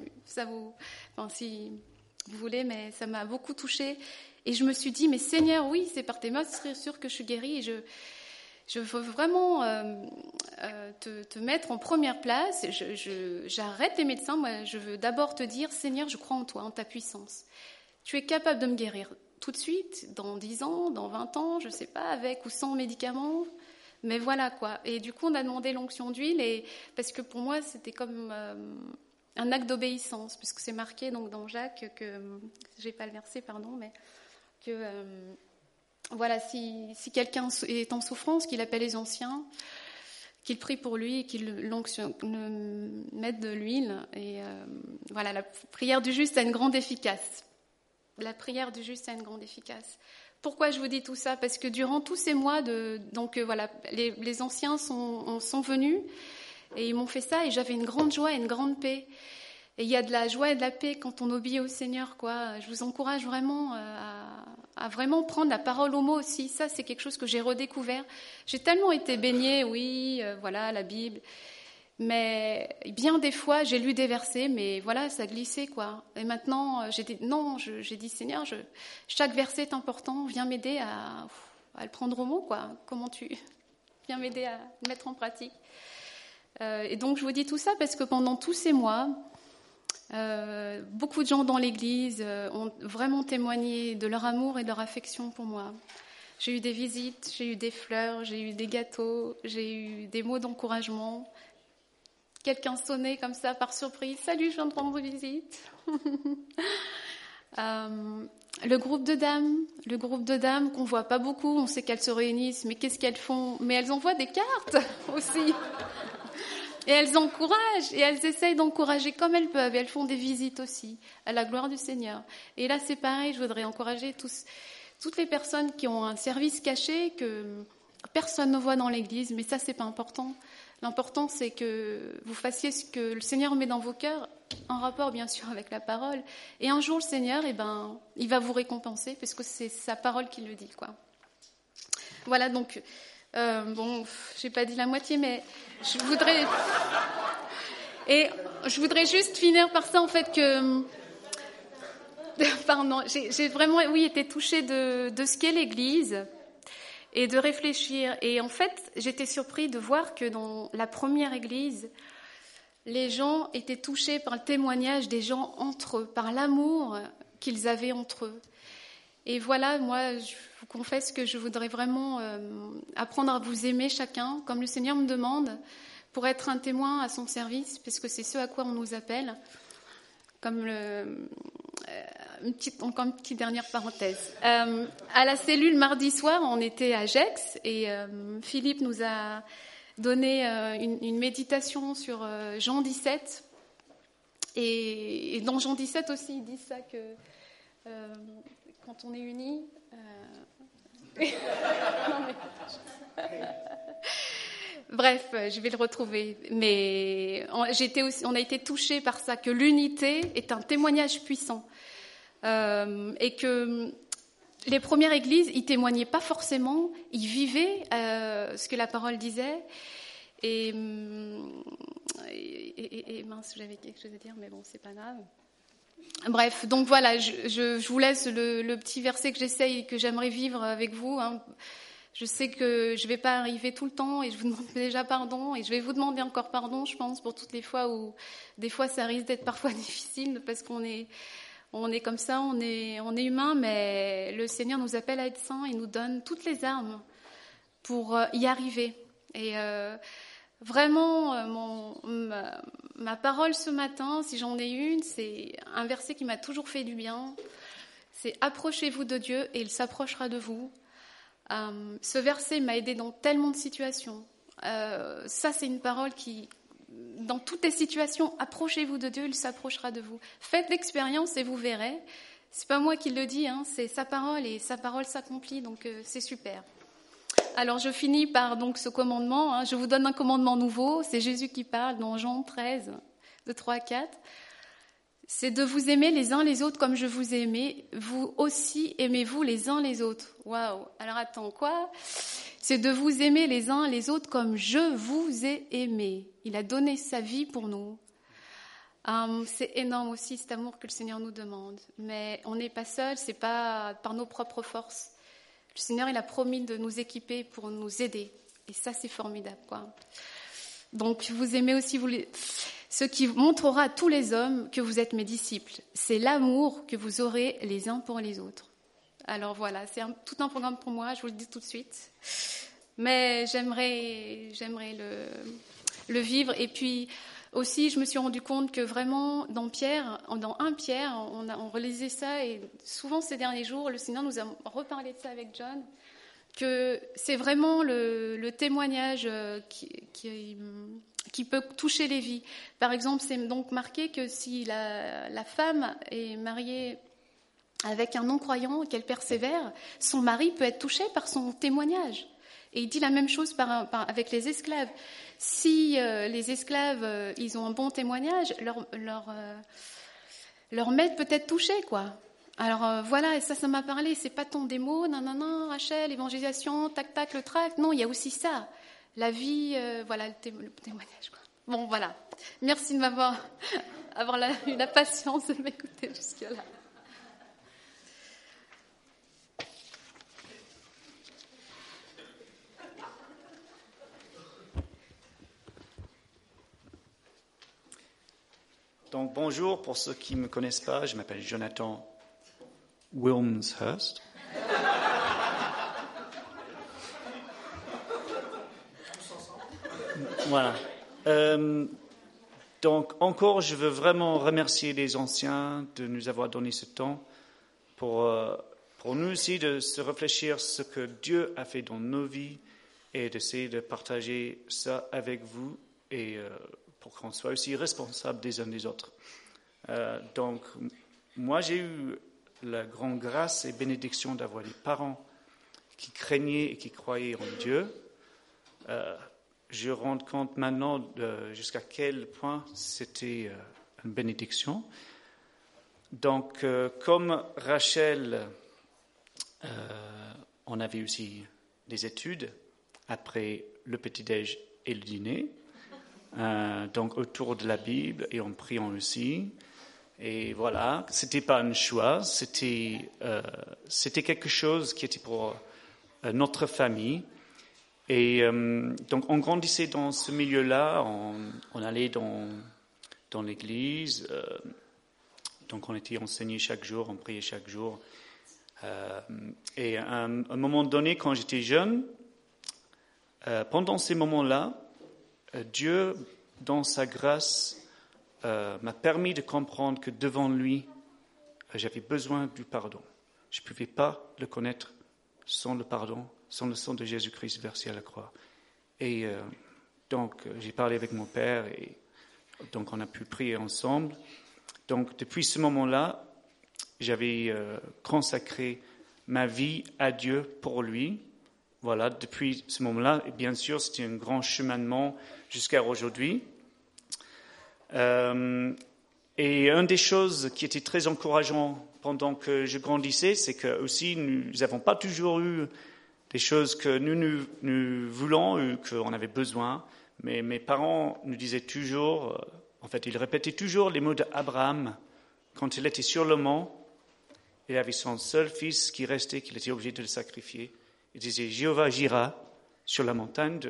Si vous voulez, mais ça m'a beaucoup touchée. Et je me suis dit, mais Seigneur, oui, c'est par tes meurtrissures que je suis guérie. Et je veux vraiment te mettre en première place. J'arrête les médecins. Moi, je veux d'abord te dire, Seigneur, je crois en toi, en ta puissance. Tu es capable de me guérir tout de suite, dans 10 ans, dans 20 ans, je ne sais pas, avec ou sans médicaments. Mais voilà, quoi. Et du coup, on a demandé l'onction d'huile, parce que pour moi, c'était comme un acte d'obéissance, puisque c'est marqué donc, dans Jacques, que, je n'ai pas le verset, pardon, mais que... Voilà, si quelqu'un est en souffrance, qu'il appelle les anciens, qu'il prie pour lui et qu'il mette de l'huile. Et voilà, la prière du juste a une grande efficace. La prière du juste a une grande efficace. Pourquoi je vous dis tout ça ? Parce que durant tous ces mois, les anciens sont venus et ils m'ont fait ça et j'avais une grande joie et une grande paix. Et il y a de la joie et de la paix quand on obéit au Seigneur, quoi. Je vous encourage vraiment à vraiment prendre la parole au mot aussi. Ça, c'est quelque chose que j'ai redécouvert. J'ai tellement été baignée, la Bible. Mais bien des fois, j'ai lu des versets, mais voilà, ça glissait, quoi. Et maintenant, j'ai dit, Seigneur, chaque verset est important. Viens m'aider à le prendre au mot, quoi. Viens m'aider à le mettre en pratique. Et donc, je vous dis tout ça parce que pendant tous ces mois, beaucoup de gens dans l'Église ont vraiment témoigné de leur amour et de leur affection pour moi. J'ai eu des visites, j'ai eu des fleurs, j'ai eu des gâteaux, j'ai eu des mots d'encouragement. Quelqu'un sonnait comme ça par surprise. « Salut, je viens de rendre visite. » Le groupe de dames qu'on voit pas beaucoup, on sait qu'elles se réunissent, mais qu'est-ce qu'elles font ? Mais elles envoient des cartes aussi. Et elles encouragent, et elles essayent d'encourager comme elles peuvent. Et elles font des visites aussi, à la gloire du Seigneur. Et là, c'est pareil, je voudrais encourager toutes les personnes qui ont un service caché que personne ne voit dans l'Église, mais ça, c'est pas important. L'important, c'est que vous fassiez ce que le Seigneur met dans vos cœurs, en rapport, bien sûr, avec la parole. Et un jour, le Seigneur, il va vous récompenser, parce que c'est sa parole qui le dit, quoi. Voilà, donc... j'ai pas dit la moitié, mais je voudrais juste finir par ça, en fait, que... Pardon, j'ai vraiment, été touchée de ce qu'est l'Église et de réfléchir. Et en fait, j'étais surprise de voir que dans la première Église, les gens étaient touchés par le témoignage des gens entre eux, par l'amour qu'ils avaient entre eux. Et voilà, moi, je vous confesse que je voudrais vraiment apprendre à vous aimer chacun, comme le Seigneur me demande, pour être un témoin à son service, parce que c'est ce à quoi on nous appelle. Encore une petite dernière parenthèse. À la cellule, mardi soir, on était à Gex, et Philippe nous a donné une méditation sur Jean 17. Et dans Jean 17 aussi, il dit ça que... quand on est unis... Bref, je vais le retrouver. Mais on a été touchés par ça, que l'unité est un témoignage puissant. Et que les premières églises, ils témoignaient pas forcément, ils vivaient ce que la parole disait. Et mince, j'avais quelque chose à dire, mais bon, c'est pas grave. Bref, donc voilà, je vous laisse le petit verset que j'essaye et que j'aimerais vivre avec vous. Je sais que je ne vais pas arriver tout le temps et je vous demande déjà pardon et je vais vous demander encore pardon, je pense, pour toutes les fois où des fois ça risque d'être parfois difficile parce qu'on est comme ça, on est humain, mais le Seigneur nous appelle à être saints et nous donne toutes les armes pour y arriver. Et vraiment, ma parole ce matin, si j'en ai une, c'est un verset qui m'a toujours fait du bien. C'est « Approchez-vous de Dieu et il s'approchera de vous ». Ce verset m'a aidé dans tellement de situations. Ça, c'est une parole qui, dans toutes les situations, approchez-vous de Dieu, il s'approchera de vous. Faites l'expérience et vous verrez. C'est pas moi qui le dis, hein, c'est sa parole et sa parole s'accomplit, donc c'est super. Alors je finis par donc ce commandement. Hein, je vous donne un commandement nouveau. C'est Jésus qui parle dans Jean 13, de 3 à 4. C'est de vous aimer les uns les autres comme je vous ai aimé. Vous aussi aimez-vous les uns les autres. Waouh. Alors attends, quoi ? C'est de vous aimer les uns les autres comme je vous ai aimé. Il a donné sa vie pour nous. C'est énorme aussi cet amour que le Seigneur nous demande. Mais on n'est pas seul, c'est pas par nos propres forces. Le Seigneur, il a promis de nous équiper pour nous aider. Et ça, c'est formidable, quoi. Donc, vous aimez aussi ce qui montrera à tous les hommes que vous êtes mes disciples. C'est l'amour que vous aurez les uns pour les autres. Alors voilà, c'est tout un programme pour moi, je vous le dis tout de suite. Mais j'aimerais le vivre. Et puis aussi, je me suis rendu compte que vraiment, dans 1 Pierre, on relisait ça. Et souvent, ces derniers jours, le Seigneur nous a reparlé de ça avec John, que c'est vraiment le témoignage qui peut toucher les vies. Par exemple, c'est donc marqué que si la femme est mariée avec un non-croyant et qu'elle persévère, son mari peut être touché par son témoignage. Et il dit la même chose avec les esclaves. Si les esclaves, ils ont un bon témoignage, leur maître peut être touché, quoi. Alors voilà, et ça m'a parlé. C'est pas tant des mots, non, Rachel, évangélisation, tac, le tract. Non, il y a aussi ça. La vie, voilà, le témoignage, quoi. Bon, voilà. Merci de m'avoir eu la patience de m'écouter jusque-là. Donc bonjour, pour ceux qui ne me connaissent pas, je m'appelle Jonathan Wilmshurst. Voilà. Donc encore, je veux vraiment remercier les anciens de nous avoir donné ce temps pour nous aussi de se réfléchir ce que Dieu a fait dans nos vies et d'essayer de partager ça avec vous et pour qu'on soit aussi responsables des uns des autres. Donc, moi, j'ai eu la grande grâce et bénédiction d'avoir des parents qui craignaient et qui croyaient en Dieu. Je rends compte maintenant jusqu'à quel point c'était une bénédiction. Donc, comme Rachel, on avait aussi des études après le petit-déj et le dîner. Donc autour de la Bible et en priant aussi. Et voilà, c'était pas un choix, c'était quelque chose qui était pour notre famille. Et donc on grandissait dans ce milieu-là, on allait dans l'église, donc on était enseigné chaque jour, on priait chaque jour. Et à un moment donné, quand j'étais jeune, pendant ces moments-là, Dieu, dans sa grâce, m'a permis de comprendre que devant lui, j'avais besoin du pardon. Je ne pouvais pas le connaître sans le pardon, sans le sang de Jésus-Christ versé à la croix. Et donc, j'ai parlé avec mon père et donc on a pu prier ensemble. Donc, depuis ce moment-là, j'avais consacré ma vie à Dieu pour lui. Voilà, depuis ce moment-là, et bien sûr, c'était un grand cheminement jusqu'à aujourd'hui. Et une des choses qui était très encourageante pendant que je grandissais, c'est que aussi nous n'avons pas toujours eu des choses que nous voulons ou qu'on avait besoin. Mais mes parents nous disaient toujours, en fait, ils répétaient toujours les mots d'Abraham quand il était sur le mont. Il avait son seul fils qui restait, qu'il était obligé de le sacrifier. Il disait, Jéhovah Jireh, sur la montagne,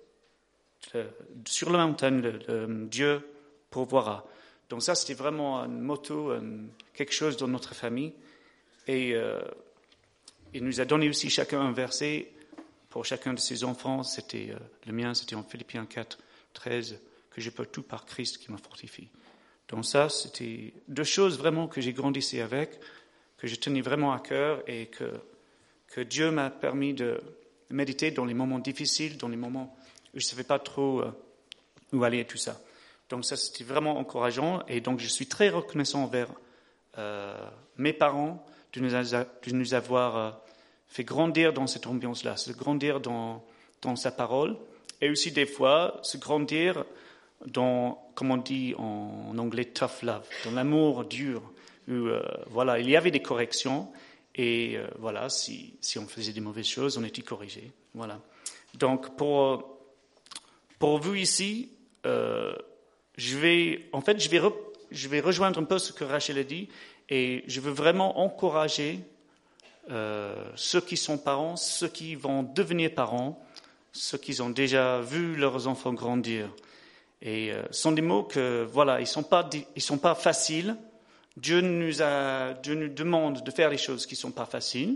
Dieu pourvoira. Donc ça, c'était vraiment un motto, quelque chose dans notre famille. Et il nous a donné aussi chacun un verset pour chacun de ses enfants, le mien, c'était en Philippiens 4, 13, que je peux tout par Christ qui me fortifie. Donc ça, c'était 2 choses vraiment que j'ai grandi avec, que je tenais vraiment à cœur et que Dieu m'a permis de méditer dans les moments difficiles, dans les moments où je ne savais pas trop où aller et tout ça. Donc ça, c'était vraiment encourageant. Et donc, je suis très reconnaissant envers mes parents de nous avoir fait grandir dans cette ambiance-là, se grandir dans sa parole. Et aussi, des fois, se grandir dans, comme on dit en anglais, tough love, dans l'amour dur. Où, voilà, il y avait des corrections. Et voilà, si on faisait des mauvaises choses, on était corrigé. Voilà. Donc, pour vous ici, je vais rejoindre un peu ce que Rachel a dit, et je veux vraiment encourager ceux qui sont parents, ceux qui vont devenir parents, ceux qui ont déjà vu leurs enfants grandir. Et ce sont des mots que, voilà, ils sont pas faciles. Dieu nous demande de faire des choses qui ne sont pas faciles,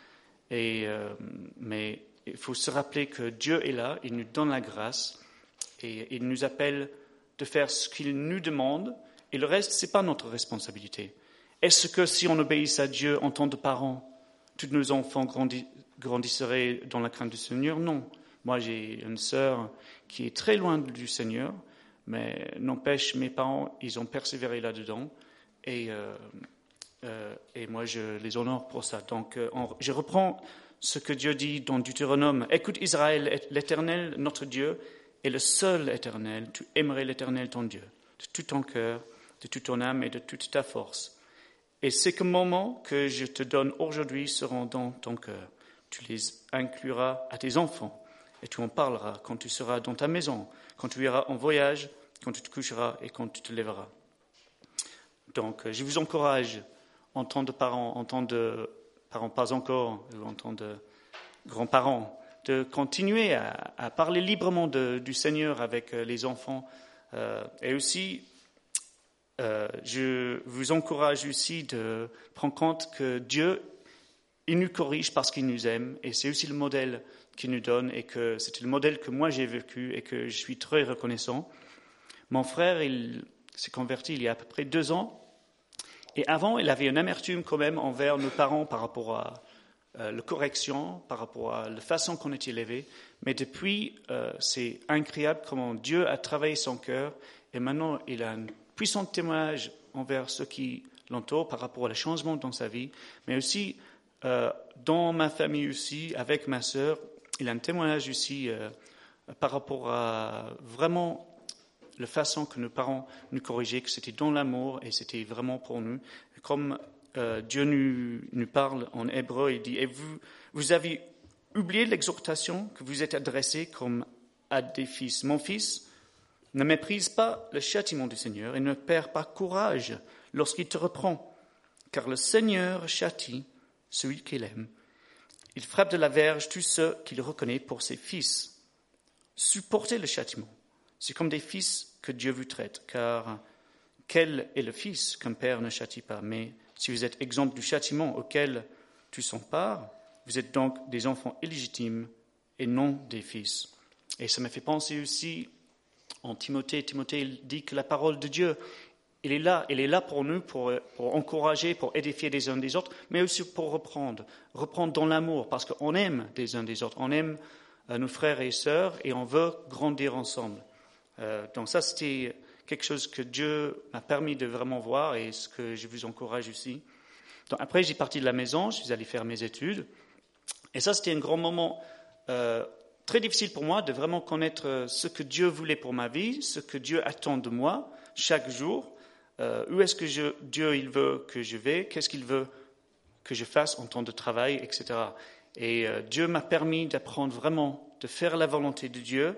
mais il faut se rappeler que Dieu est là, il nous donne la grâce et il nous appelle de faire ce qu'il nous demande, et le reste, ce n'est pas notre responsabilité. Est-ce que si on obéisse à Dieu en tant que parents, tous nos enfants grandisseraient dans la crainte du Seigneur? Non. Moi, j'ai une sœur qui est très loin du Seigneur, mais n'empêche, mes parents, ils ont persévéré là-dedans. Et moi, je les honore pour ça. Donc, je reprends ce que Dieu dit dans Deutéronome. « Écoute Israël, l'Éternel, notre Dieu, est le seul Éternel. Tu aimerais l'Éternel, ton Dieu, de tout ton cœur, de toute ton âme et de toute ta force. Et ces moments que je te donne aujourd'hui seront dans ton cœur. Tu les incluras à tes enfants et tu en parleras quand tu seras dans ta maison, quand tu iras en voyage, quand tu te coucheras et quand tu te lèveras. » Donc, je vous encourage, en tant de parents, en tant de parents pas encore, ou en tant de grands-parents, de continuer à parler librement du Seigneur avec les enfants. Et aussi, je vous encourage aussi de prendre compte que Dieu, il nous corrige parce qu'il nous aime. Et c'est aussi le modèle qu'il nous donne et que c'est le modèle que moi j'ai vécu et que je suis très reconnaissant. Mon frère, il s'est converti il y a à peu près 2 ans. Et avant, il avait une amertume quand même envers nos parents par rapport à la correction, par rapport à la façon qu'on est élevé. Mais depuis, c'est incroyable comment Dieu a travaillé son cœur. Et maintenant, il a un puissant témoignage envers ceux qui l'entourent par rapport au changement dans sa vie. Mais aussi, dans ma famille aussi, avec ma sœur, il a un témoignage aussi par rapport à vraiment la façon que nos parents nous corrigeaient, que c'était dans l'amour et c'était vraiment pour nous. Comme Dieu nous parle en hébreu, il dit « Et vous avez oublié l'exhortation que vous êtes adressée comme à des fils. Mon fils, ne méprise pas le châtiment du Seigneur et ne perds pas courage lorsqu'il te reprend, car le Seigneur châtie celui qu'il aime. Il frappe de la verge tous ceux qu'il reconnaît pour ses fils. Supportez le châtiment. C'est comme des fils que Dieu vous traite, car quel est le fils qu'un père ne châtie pas? Mais si vous êtes exempt du châtiment auquel tu s'en pars, vous êtes donc des enfants illégitimes et non des fils. » Et ça me fait penser aussi en Timothée. Timothée dit que la parole de Dieu, elle est là pour nous, pour encourager, pour édifier les uns des autres, mais aussi pour reprendre dans l'amour, parce qu'on aime des uns des autres, on aime nos frères et sœurs et on veut grandir ensemble. Donc ça, c'était quelque chose que Dieu m'a permis de vraiment voir et ce que je vous encourage aussi. Donc après, j'ai parti de la maison, je suis allé faire mes études. Et ça, c'était un grand moment très difficile pour moi de vraiment connaître ce que Dieu voulait pour ma vie, ce que Dieu attend de moi chaque jour. Où est-ce que Dieu il veut que je vais, qu'est-ce qu'il veut que je fasse en temps de travail, etc. Et Dieu m'a permis d'apprendre vraiment de faire la volonté de Dieu.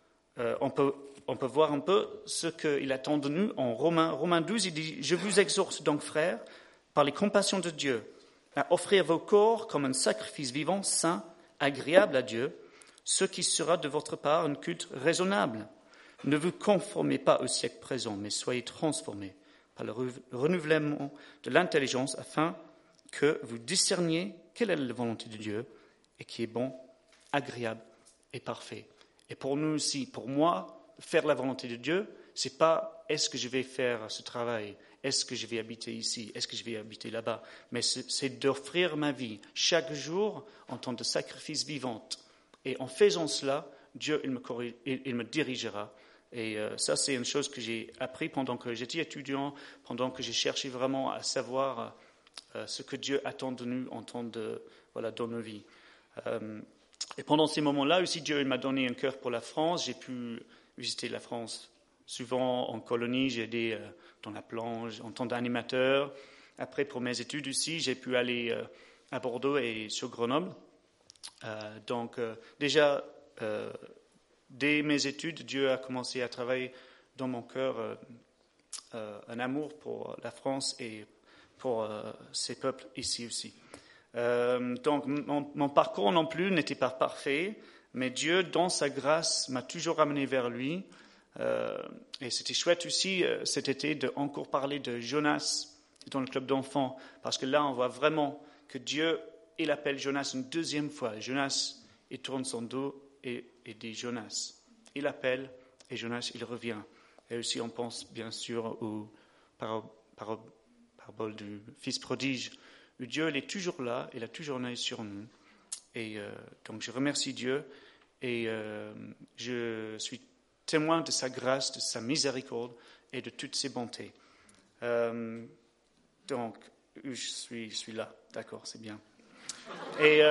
On peut voir un peu ce qu'il attend de nous en Romains 12, il dit « Je vous exhorte donc, frères, par les compassions de Dieu, à offrir vos corps comme un sacrifice vivant, saint, agréable à Dieu, ce qui sera de votre part un culte raisonnable. Ne vous conformez pas au siècle présent, mais soyez transformés par le renouvellement de l'intelligence afin que vous discerniez quelle est la volonté de Dieu et qui est bon, agréable et parfait. Et pour nous aussi, pour moi, faire la volonté de Dieu, c'est pas est-ce que je vais faire ce travail, est-ce que je vais habiter ici, est-ce que je vais habiter là-bas, mais c'est d'offrir ma vie chaque jour en tant que sacrifice vivant. Et en faisant cela, Dieu, il me dirigera. Et ça, c'est une chose que j'ai appris pendant que j'étais étudiant, pendant que j'ai cherché vraiment à savoir ce que Dieu attend de nous en tant de, dans nos vies. Et pendant ces moments-là aussi, Dieu il m'a donné un cœur pour la France. J'ai pu visiter la France souvent en colonie. J'ai aidé dans la plonge en tant qu'animateur. Après, pour mes études aussi, j'ai pu aller à Bordeaux et sur Grenoble. Déjà, dès mes études, Dieu a commencé à travailler dans mon cœur un amour pour la France et pour ses peuples ici aussi. Donc mon parcours non plus n'était pas parfait, mais Dieu, dans sa grâce, m'a toujours ramené vers lui. Et c'était chouette aussi cet été de encore parler de Jonas dans le club d'enfants, parce que là on voit vraiment que Dieu, il appelle Jonas une deuxième fois. Jonas, il tourne son dos et dit Jonas. Il appelle et Jonas, il revient. Et aussi on pense bien sûr aux paraboles du fils prodige, où Dieu il est toujours là, il a toujours un œil sur nous. Et donc je remercie Dieu et je suis témoin de sa grâce, de sa miséricorde et de toutes ses bontés. Donc je suis là, d'accord, c'est bien. Et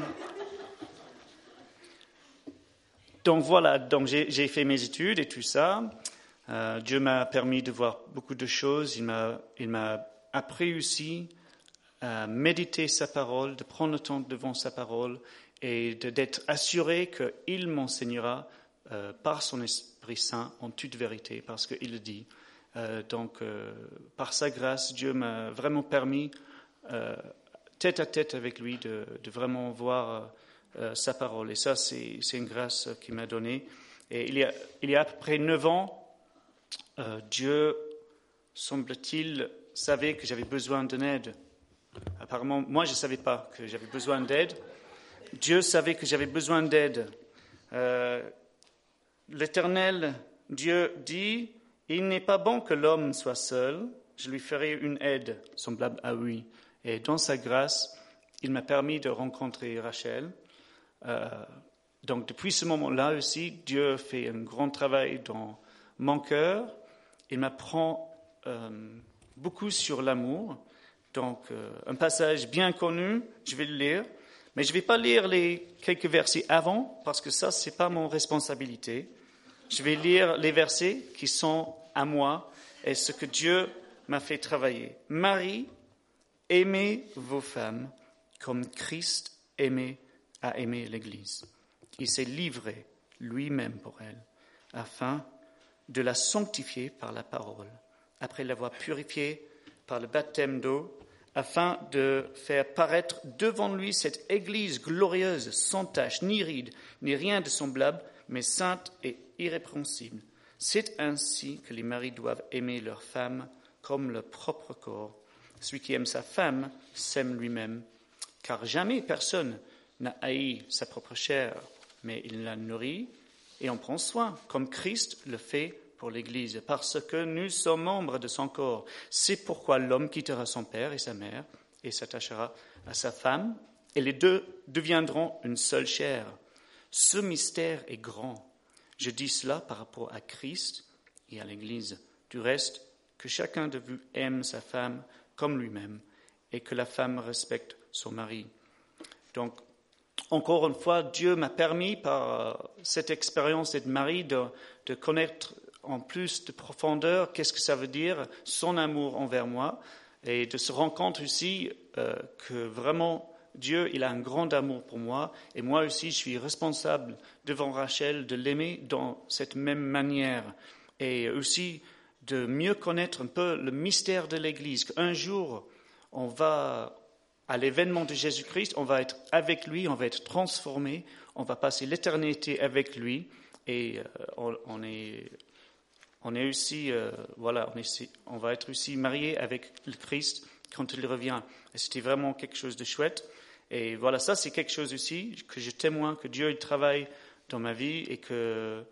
donc voilà, donc j'ai fait mes études et tout ça. Dieu m'a permis de voir beaucoup de choses. Il m'a appris aussi à méditer sa parole, de prendre le temps devant sa parole et d'être assuré qu'il m'enseignera par son Esprit Saint en toute vérité, parce qu'il le dit. Par sa grâce, Dieu m'a vraiment permis, tête à tête avec lui, de vraiment voir sa parole. Et ça, c'est une grâce qu'il m'a donnée. Et il y a à peu près 9 ans, Dieu, semble-t-il, savait que j'avais besoin d'une aide. Apparemment, moi, je ne savais pas que j'avais besoin d'aide. Dieu savait que j'avais besoin d'aide. L'Éternel, Dieu dit, « Il n'est pas bon que l'homme soit seul, je lui ferai une aide semblable à lui. » Et dans sa grâce, il m'a permis de rencontrer Rachel. Donc depuis ce moment-là aussi, Dieu fait un grand travail dans mon cœur. Il m'apprend beaucoup sur l'amour. Donc un passage bien connu, je vais le lire. Mais je ne vais pas lire les quelques versets avant, parce que ça, ce n'est pas mon responsabilité. Je vais lire les versets qui sont à moi et ce que Dieu m'a fait travailler. Marie, aimez vos femmes comme Christ a aimé l'Église. Il s'est livré lui-même pour elle, afin de la sanctifier par la parole, après l'avoir purifiée par le baptême d'eau, afin de faire paraître devant lui cette Église glorieuse, sans tache, ni ride, ni rien de semblable, mais sainte et irrépréhensible. C'est ainsi que les maris doivent aimer leurs femmes comme leur propre corps. Celui qui aime sa femme s'aime lui-même, car jamais personne n'a haï sa propre chair, mais il la nourrit et en prend soin, comme Christ le fait pour l'Église, parce que nous sommes membres de son corps. C'est pourquoi l'homme quittera son père et sa mère et s'attachera à sa femme, et les deux deviendront une seule chair. Ce mystère est grand. Je dis cela par rapport à Christ et à l'Église. Du reste, que chacun de vous aime sa femme comme lui-même, et que la femme respecte son mari. Donc, encore une fois, Dieu m'a permis par cette expérience d'être mari de connaître en plus de profondeur qu'est-ce que ça veut dire, son amour envers moi, et de se rendre compte aussi que vraiment Dieu, il a un grand amour pour moi, et moi aussi je suis responsable devant Rachel de l'aimer dans cette même manière, et aussi de mieux connaître un peu le mystère de l'Église, qu'un jour on va à l'événement de Jésus-Christ, on va être avec lui, on va être transformé, on va passer l'éternité avec lui, et on est aussi, on va être aussi marié avec le Christ quand il revient. Et c'était vraiment quelque chose de chouette. Et voilà, ça c'est quelque chose aussi que je témoigne, que Dieu il travaille dans ma vie et que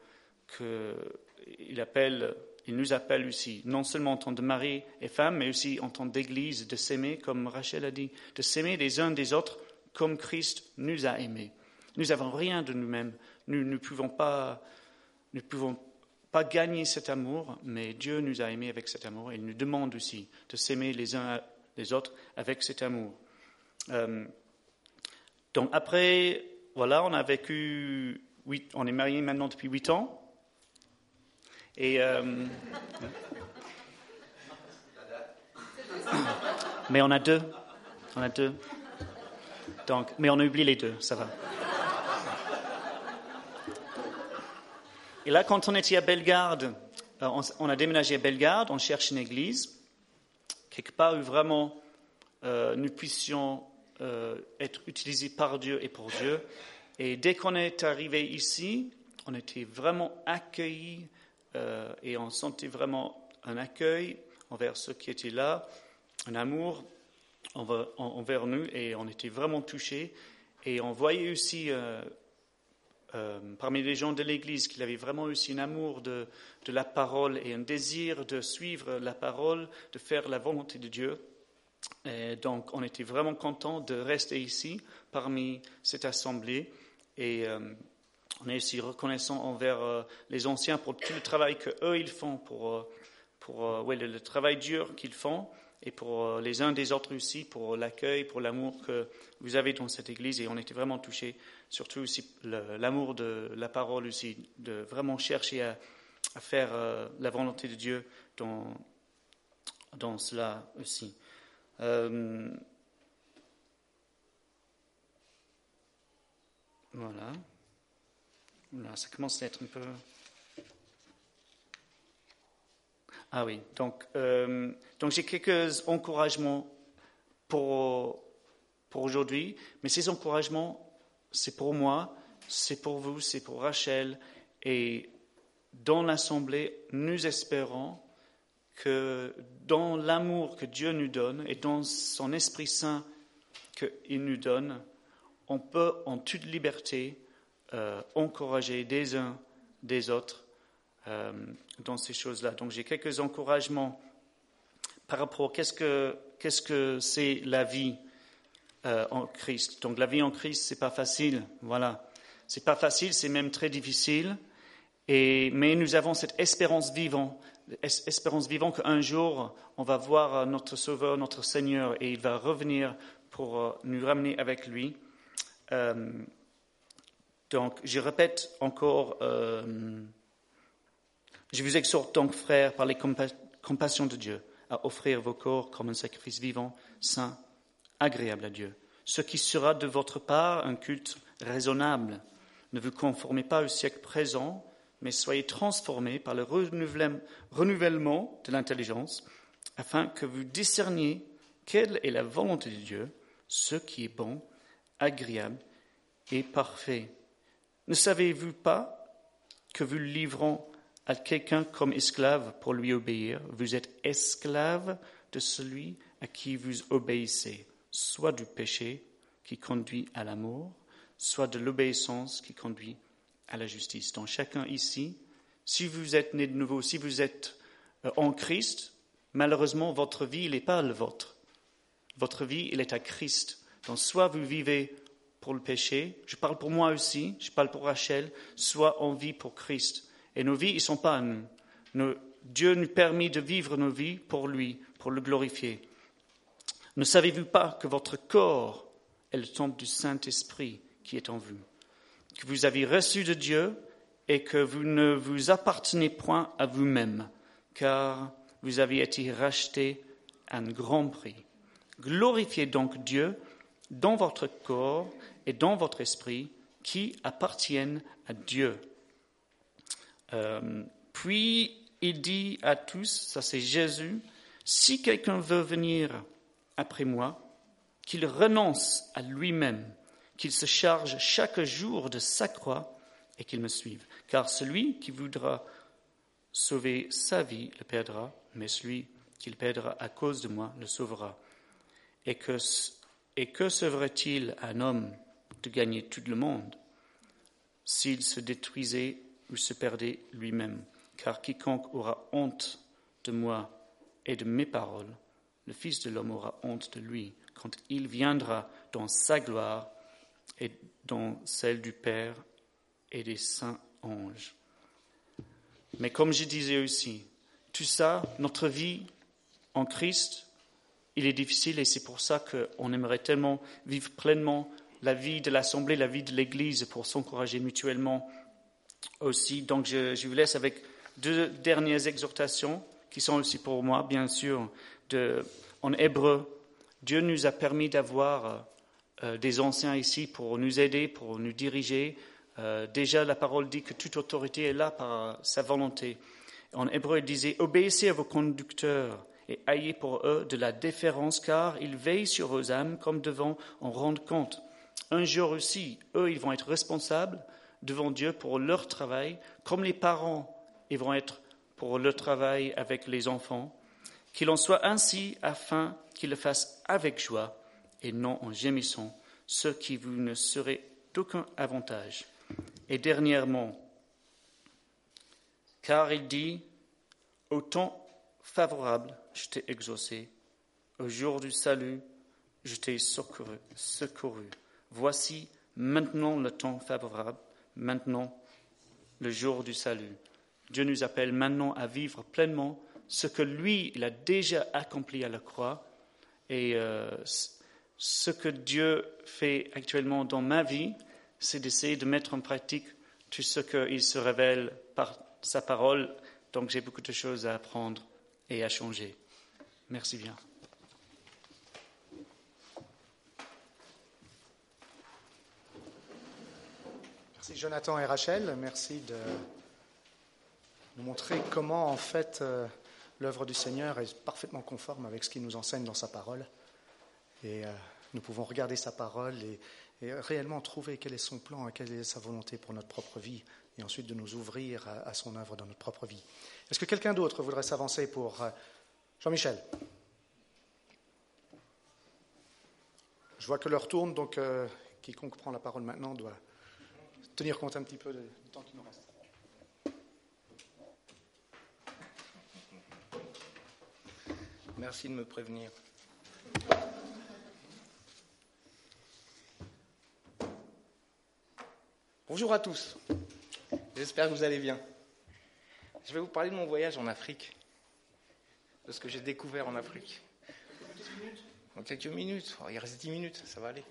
il nous appelle aussi, non seulement en tant que mari et femme, mais aussi en tant d'église, de s'aimer, comme Rachel a dit, de s'aimer les uns des autres comme Christ nous a aimés. Nous n'avons rien de nous-mêmes. Nous ne pouvons pas gagner cet amour, mais Dieu nous a aimés avec cet amour et il nous demande aussi de s'aimer les uns les autres avec cet amour. Donc après, voilà, on a vécu, on est mariés maintenant depuis 8 ans. Et mais on a deux. Donc, mais on a oublié les 2, ça va. Et là, quand on était à Bellegarde, on a déménagé à Bellegarde, on cherche une église, quelque part où vraiment nous puissions être utilisés par Dieu et pour Dieu. Et dès qu'on est arrivé ici, on était vraiment accueillis et on sentait vraiment un accueil envers ceux qui étaient là, un amour envers nous, et on était vraiment touchés. Et on voyait aussi parmi les gens de l'Église qu'il avait vraiment aussi un amour de la parole et un désir de suivre la parole, de faire la volonté de Dieu. Et donc on était vraiment contents de rester ici parmi cette assemblée. Et on est aussi reconnaissant envers les anciens pour tout le travail qu'eux ils font, pour le travail dur qu'ils font, et pour les uns des autres aussi, pour l'accueil, pour l'amour que vous avez dans cette église. Et on était vraiment touchés, surtout aussi l'amour de la parole aussi, de vraiment chercher à faire la volonté de Dieu dans cela aussi. Voilà. Là, ça commence à être un peu... Ah oui, donc j'ai quelques encouragements pour aujourd'hui, mais ces encouragements, c'est pour moi, c'est pour vous, c'est pour Rachel, et dans l'Assemblée, nous espérons que dans l'amour que Dieu nous donne et dans son Esprit Saint qu'il nous donne, on peut en toute liberté encourager des uns des autres dans ces choses-là. Donc j'ai quelques encouragements par rapport à qu'est-ce que c'est la vie en Christ. Donc la vie en Christ, c'est pas facile, voilà. C'est pas facile, c'est même très difficile. Mais nous avons cette espérance vivante qu'un jour on va voir notre Sauveur, notre Seigneur, et il va revenir pour nous ramener avec lui. Donc, je répète encore, je vous exhorte donc, frères, par les compassions de Dieu, à offrir vos corps comme un sacrifice vivant, saint, agréable à Dieu. Ce qui sera de votre part un culte raisonnable. Ne vous conformez pas au siècle présent, mais soyez transformés par le renouvellement de l'intelligence, afin que vous discerniez quelle est la volonté de Dieu, ce qui est bon, agréable et parfait. Ne savez-vous pas que vous livrons à quelqu'un comme esclave pour lui obéir? Vous êtes esclave de celui à qui vous obéissez, soit du péché qui conduit à la mort, soit de l'obéissance qui conduit à la justice. Donc chacun ici, si vous êtes né de nouveau, si vous êtes en Christ, malheureusement votre vie n'est pas la vôtre. Votre vie, elle est à Christ. Donc soit vous vivez pour le péché, je parle pour moi aussi, je parle pour Rachel, soit on vit pour Christ. Et nos vies, ils ne sont pas à nous. Dieu nous permet de vivre nos vies pour lui, pour le glorifier. Ne savez-vous pas que votre corps est le temple du Saint-Esprit qui est en vous, que vous avez reçu de Dieu et que vous ne vous appartenez point à vous-même, car vous avez été rachetés à un grand prix. Glorifiez donc Dieu dans votre corps et dans votre esprit qui appartiennent à Dieu. Puis il dit à tous, ça c'est Jésus, si quelqu'un veut venir après moi, qu'il renonce à lui-même, qu'il se charge chaque jour de sa croix et qu'il me suive. Car celui qui voudra sauver sa vie le perdra, mais celui qui le perdra à cause de moi le sauvera. Et Et que serait-il un homme de gagner tout le monde s'il se détruisait ou se perdait lui-même? Car quiconque aura honte de moi et de mes paroles, le Fils de l'homme aura honte de lui quand il viendra dans sa gloire et dans celle du Père et des saints anges. Mais comme je disais aussi, tout ça, notre vie en Christ, il est difficile et c'est pour ça qu'on aimerait tellement vivre pleinement la vie de l'Assemblée, la vie de l'Église pour s'encourager mutuellement aussi. Donc je vous laisse avec 2 dernières exhortations qui sont aussi pour moi, bien sûr, en hébreu. Dieu nous a permis d'avoir des anciens ici pour nous aider, pour nous diriger. Déjà, la parole dit que toute autorité est là par sa volonté. En hébreu, il disait « Obéissez à vos conducteurs et ayez pour eux de la déférence, car ils veillent sur vos âmes comme devant en rendre compte. Un jour aussi, eux, ils vont être responsables devant Dieu pour leur travail, comme les parents, ils vont être pour leur travail avec les enfants. Qu'il en soit ainsi afin qu'ils le fassent avec joie et non en gémissant, ce qui vous ne serait d'aucun avantage. Et dernièrement, car il dit, au temps favorable, je t'ai exaucé, au jour du salut, je t'ai secouru. Voici maintenant le temps favorable, maintenant le jour du salut. Dieu nous appelle maintenant à vivre pleinement ce que lui, il a déjà accompli à la croix. Et ce que Dieu fait actuellement dans ma vie, c'est d'essayer de mettre en pratique tout ce qu'il se révèle par sa parole. Donc j'ai beaucoup de choses à apprendre et à changer. Merci bien. Merci Jonathan et Rachel. Merci de nous montrer comment en fait l'œuvre du Seigneur est parfaitement conforme avec ce qu'il nous enseigne dans sa parole. Et nous pouvons regarder sa parole et réellement trouver quel est son plan et quelle est sa volonté pour notre propre vie, et ensuite de nous ouvrir à son œuvre dans notre propre vie. Est-ce que quelqu'un d'autre voudrait s'avancer pour Jean-Michel? Je vois que l'heure tourne, donc quiconque prend la parole maintenant doit tenir compte un petit peu du temps qui nous reste. Merci de me prévenir. Bonjour à tous, j'espère que vous allez bien. Je vais vous parler de mon voyage en Afrique, de ce que j'ai découvert en Afrique. En quelques minutes, il reste 10 minutes, ça va aller.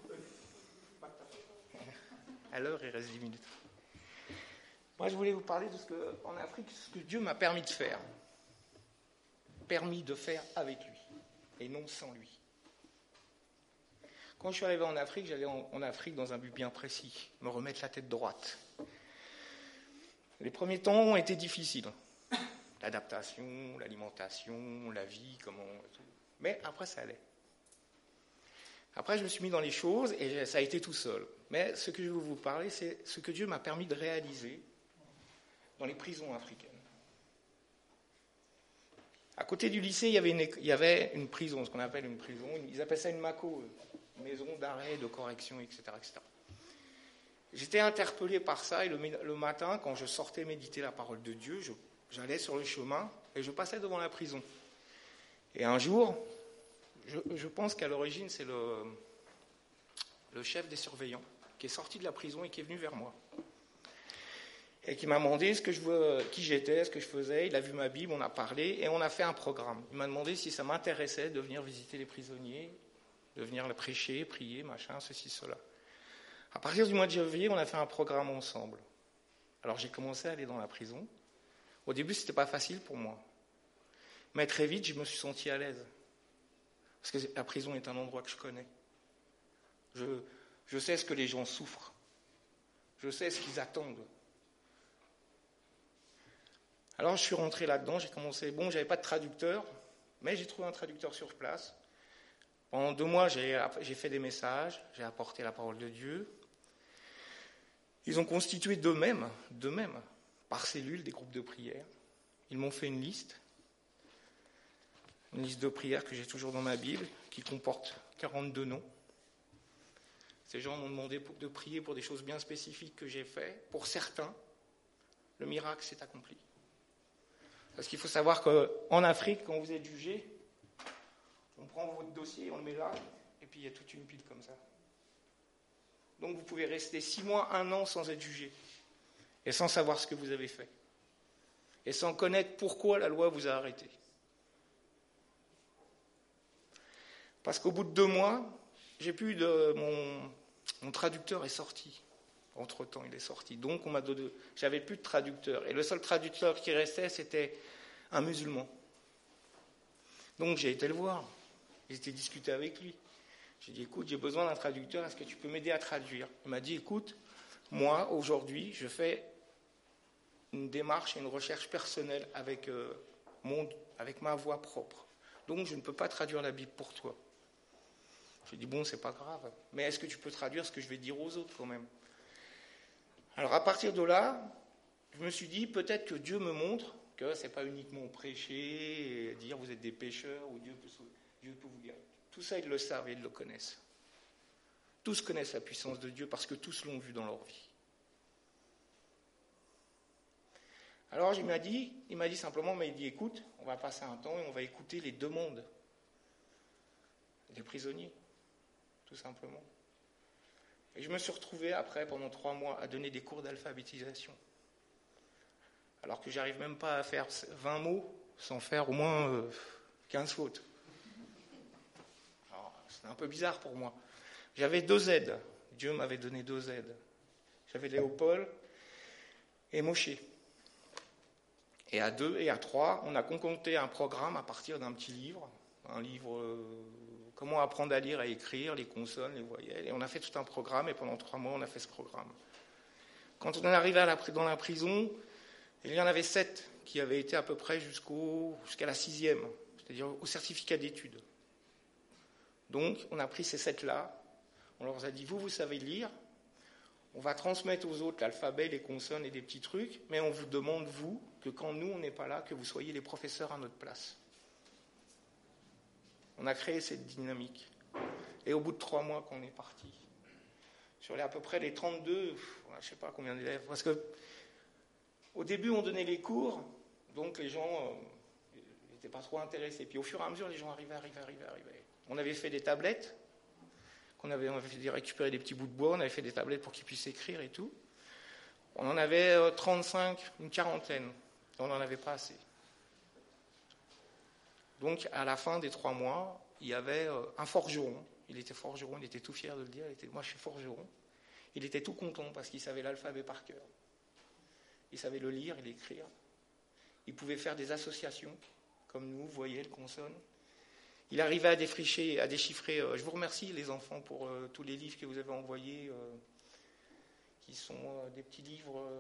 À l'heure, il reste 10 minutes. Moi, je voulais vous parler de ce que, en Afrique, ce que Dieu m'a permis de faire. Permis de faire avec lui, et non sans lui. Quand je suis arrivé en Afrique, j'allais en Afrique dans un but bien précis, me remettre la tête droite. Les premiers temps ont été difficiles. L'adaptation, l'alimentation, la vie, tout. Mais après, ça allait. Après, je me suis mis dans les choses et ça a été tout seul. Mais ce que je veux vous parler, c'est ce que Dieu m'a permis de réaliser dans les prisons africaines. À côté du lycée, il y avait une prison, ce qu'on appelle une prison. Ils appellent ça une MACO, maison d'arrêt, de correction, etc., etc. J'étais interpellé par ça et le matin, quand je sortais méditer la parole de Dieu, j'allais sur le chemin et je passais devant la prison. Et un jour, je pense qu'à l'origine, c'est le chef des surveillants qui est sorti de la prison et qui est venu vers moi. Et qui m'a demandé qui j'étais, ce que je faisais. Il a vu ma Bible, on a parlé et on a fait un programme. Il m'a demandé si ça m'intéressait de venir visiter les prisonniers, de venir prêcher, prier, machin, ceci, cela. À partir du mois de janvier, on a fait un programme ensemble. Alors j'ai commencé à aller dans la prison. Au début, c'était pas facile pour moi. Mais très vite, je me suis senti à l'aise. Parce que la prison est un endroit que je connais. Je sais ce que les gens souffrent. Je sais ce qu'ils attendent. Alors je suis rentré là-dedans, j'ai commencé, j'avais pas de traducteur, mais j'ai trouvé un traducteur sur place. Pendant 2 mois, j'ai fait des messages, j'ai apporté la parole de Dieu. Ils ont constitué d'eux-mêmes, par cellule, des groupes de prière. Ils m'ont fait une liste de prières que j'ai toujours dans ma Bible, qui comporte 42 noms. Ces gens m'ont demandé de prier pour des choses bien spécifiques que j'ai fait. Pour certains, le miracle s'est accompli. Parce qu'il faut savoir qu'en Afrique, quand vous êtes jugé, on prend votre dossier, on le met là, et puis il y a toute une pile comme ça. Donc vous pouvez rester 6 mois, 1 an sans être jugé, et sans savoir ce que vous avez fait, et sans connaître pourquoi la loi vous a arrêté. Parce qu'au bout de 2 mois, mon traducteur est sorti. Entre-temps, il est sorti. Donc, j'avais plus de traducteur. Et le seul traducteur qui restait, c'était un musulman. Donc, j'ai été le voir. J'ai été discuter avec lui. J'ai dit, écoute, j'ai besoin d'un traducteur. Est-ce que tu peux m'aider à traduire ? Il m'a dit, écoute, moi, aujourd'hui, je fais une démarche et une recherche personnelle avec ma voix propre. Donc, je ne peux pas traduire la Bible pour toi. J'ai dit, bon, c'est pas grave. Mais est-ce que tu peux traduire ce que je vais dire aux autres quand même ? Alors à partir de là, je me suis dit peut-être que Dieu me montre que ce n'est pas uniquement prêcher et dire vous êtes des pécheurs ou Dieu peut vous guérir. Tout ça, ils le savent et ils le connaissent. Tous connaissent la puissance de Dieu parce que tous l'ont vu dans leur vie. Alors il m'a dit simplement, mais il dit écoute, on va passer un temps et on va écouter les demandes des prisonniers, tout simplement. Et je me suis retrouvé après, pendant 3 mois, à donner des cours d'alphabétisation. Alors que j'arrive même pas à faire 20 mots sans faire au moins 15 fautes. Alors, c'était un peu bizarre pour moi. J'avais 2 aides. Dieu m'avait donné 2 aides. J'avais Léopold et Moshe. Et à 2 et à 3, on a concocté un programme à partir d'un petit livre. Un livre... Comment apprendre à lire et à écrire, les consonnes, les voyelles. Et on a fait tout un programme, et pendant 3 mois, on a fait ce programme. Quand on est arrivé dans la prison, il y en avait 7 qui avaient été à peu près jusqu'à la 6e, c'est-à-dire au certificat d'études. Donc, on a pris ces 7-là, on leur a dit, vous savez lire, on va transmettre aux autres l'alphabet, les consonnes et des petits trucs, mais on vous demande, vous, que quand nous, on n'est pas là, que vous soyez les professeurs à notre place. On a créé cette dynamique. Et au bout de 3 mois qu'on est parti, sur à peu près les 32, je ne sais pas combien d'élèves, parce que au début on donnait les cours, donc les gens n'étaient pas trop intéressés. Puis au fur et à mesure, les gens arrivaient. On avait fait des tablettes, on avait récupéré des petits bouts de bois, on avait fait des tablettes pour qu'ils puissent écrire et tout. On en avait 35, une quarantaine, et on n'en avait pas assez. Donc, à la fin des 3 mois, il y avait un forgeron. Il était forgeron, il était tout fier de le dire. Moi, je suis forgeron. Il était tout content parce qu'il savait l'alphabet par cœur. Il savait le lire et l'écrire. Il pouvait faire des associations, comme nous, voyelles, consonnes. Il arrivait à déchiffrer. Je vous remercie, les enfants, pour tous les livres que vous avez envoyés, qui sont des petits livres...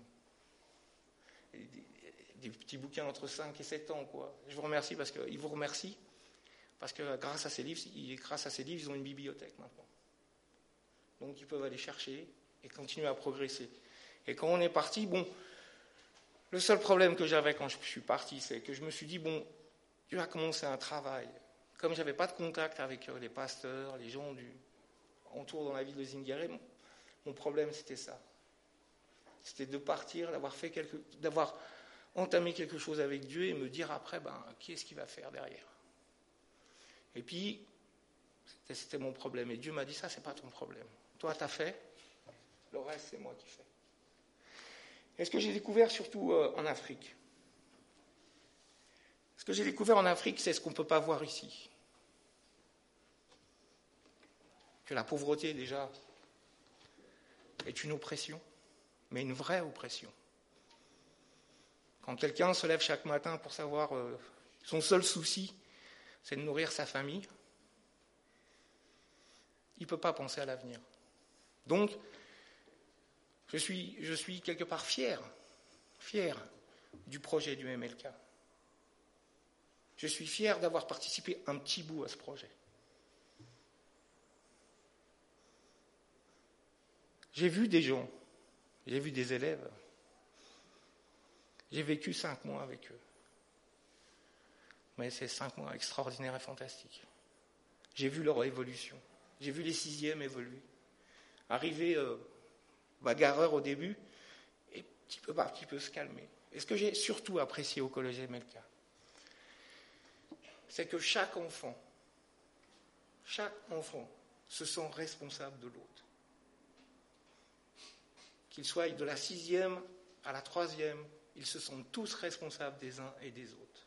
des petits bouquins entre 5 et 7 ans, quoi. Je vous remercie ils vous remercient parce que grâce à ces livres, ils ont une bibliothèque maintenant. Donc ils peuvent aller chercher et continuer à progresser. Et quand on est parti, le seul problème que j'avais quand je suis parti, c'est que je me suis dit, Dieu a commencé un travail. Comme je n'avais pas de contact avec les pasteurs, les gens autour dans la ville de Zinguéré, mon problème c'était ça. C'était de partir, d'avoir entamer quelque chose avec Dieu et me dire après, qui est-ce qu'il va faire derrière ? Et puis, c'était mon problème. Et Dieu m'a dit, ça, c'est pas ton problème. Toi, t'as fait, le reste, c'est moi qui fais. Et ce que j'ai découvert surtout en Afrique, c'est ce qu'on ne peut pas voir ici. Que la pauvreté, déjà, est une oppression, mais une vraie oppression. Quand quelqu'un se lève chaque matin pour savoir son seul souci, c'est de nourrir sa famille, il ne peut pas penser à l'avenir. Donc, je suis quelque part fier du projet du MLK. Je suis fier d'avoir participé un petit bout à ce projet. J'ai vu des gens, j'ai vu des élèves, j'ai vécu 5 mois avec eux. Mais c'est 5 mois extraordinaires et fantastiques. J'ai vu leur évolution. J'ai vu les 6e évoluer. arrivé bagarreur au début, et petit peu par petit peu se calmer. Et ce que j'ai surtout apprécié au collège MLK, c'est que chaque enfant se sent responsable de l'autre. Qu'ils soient de la 6e à la 3e, ils se sentent tous responsables des uns et des autres.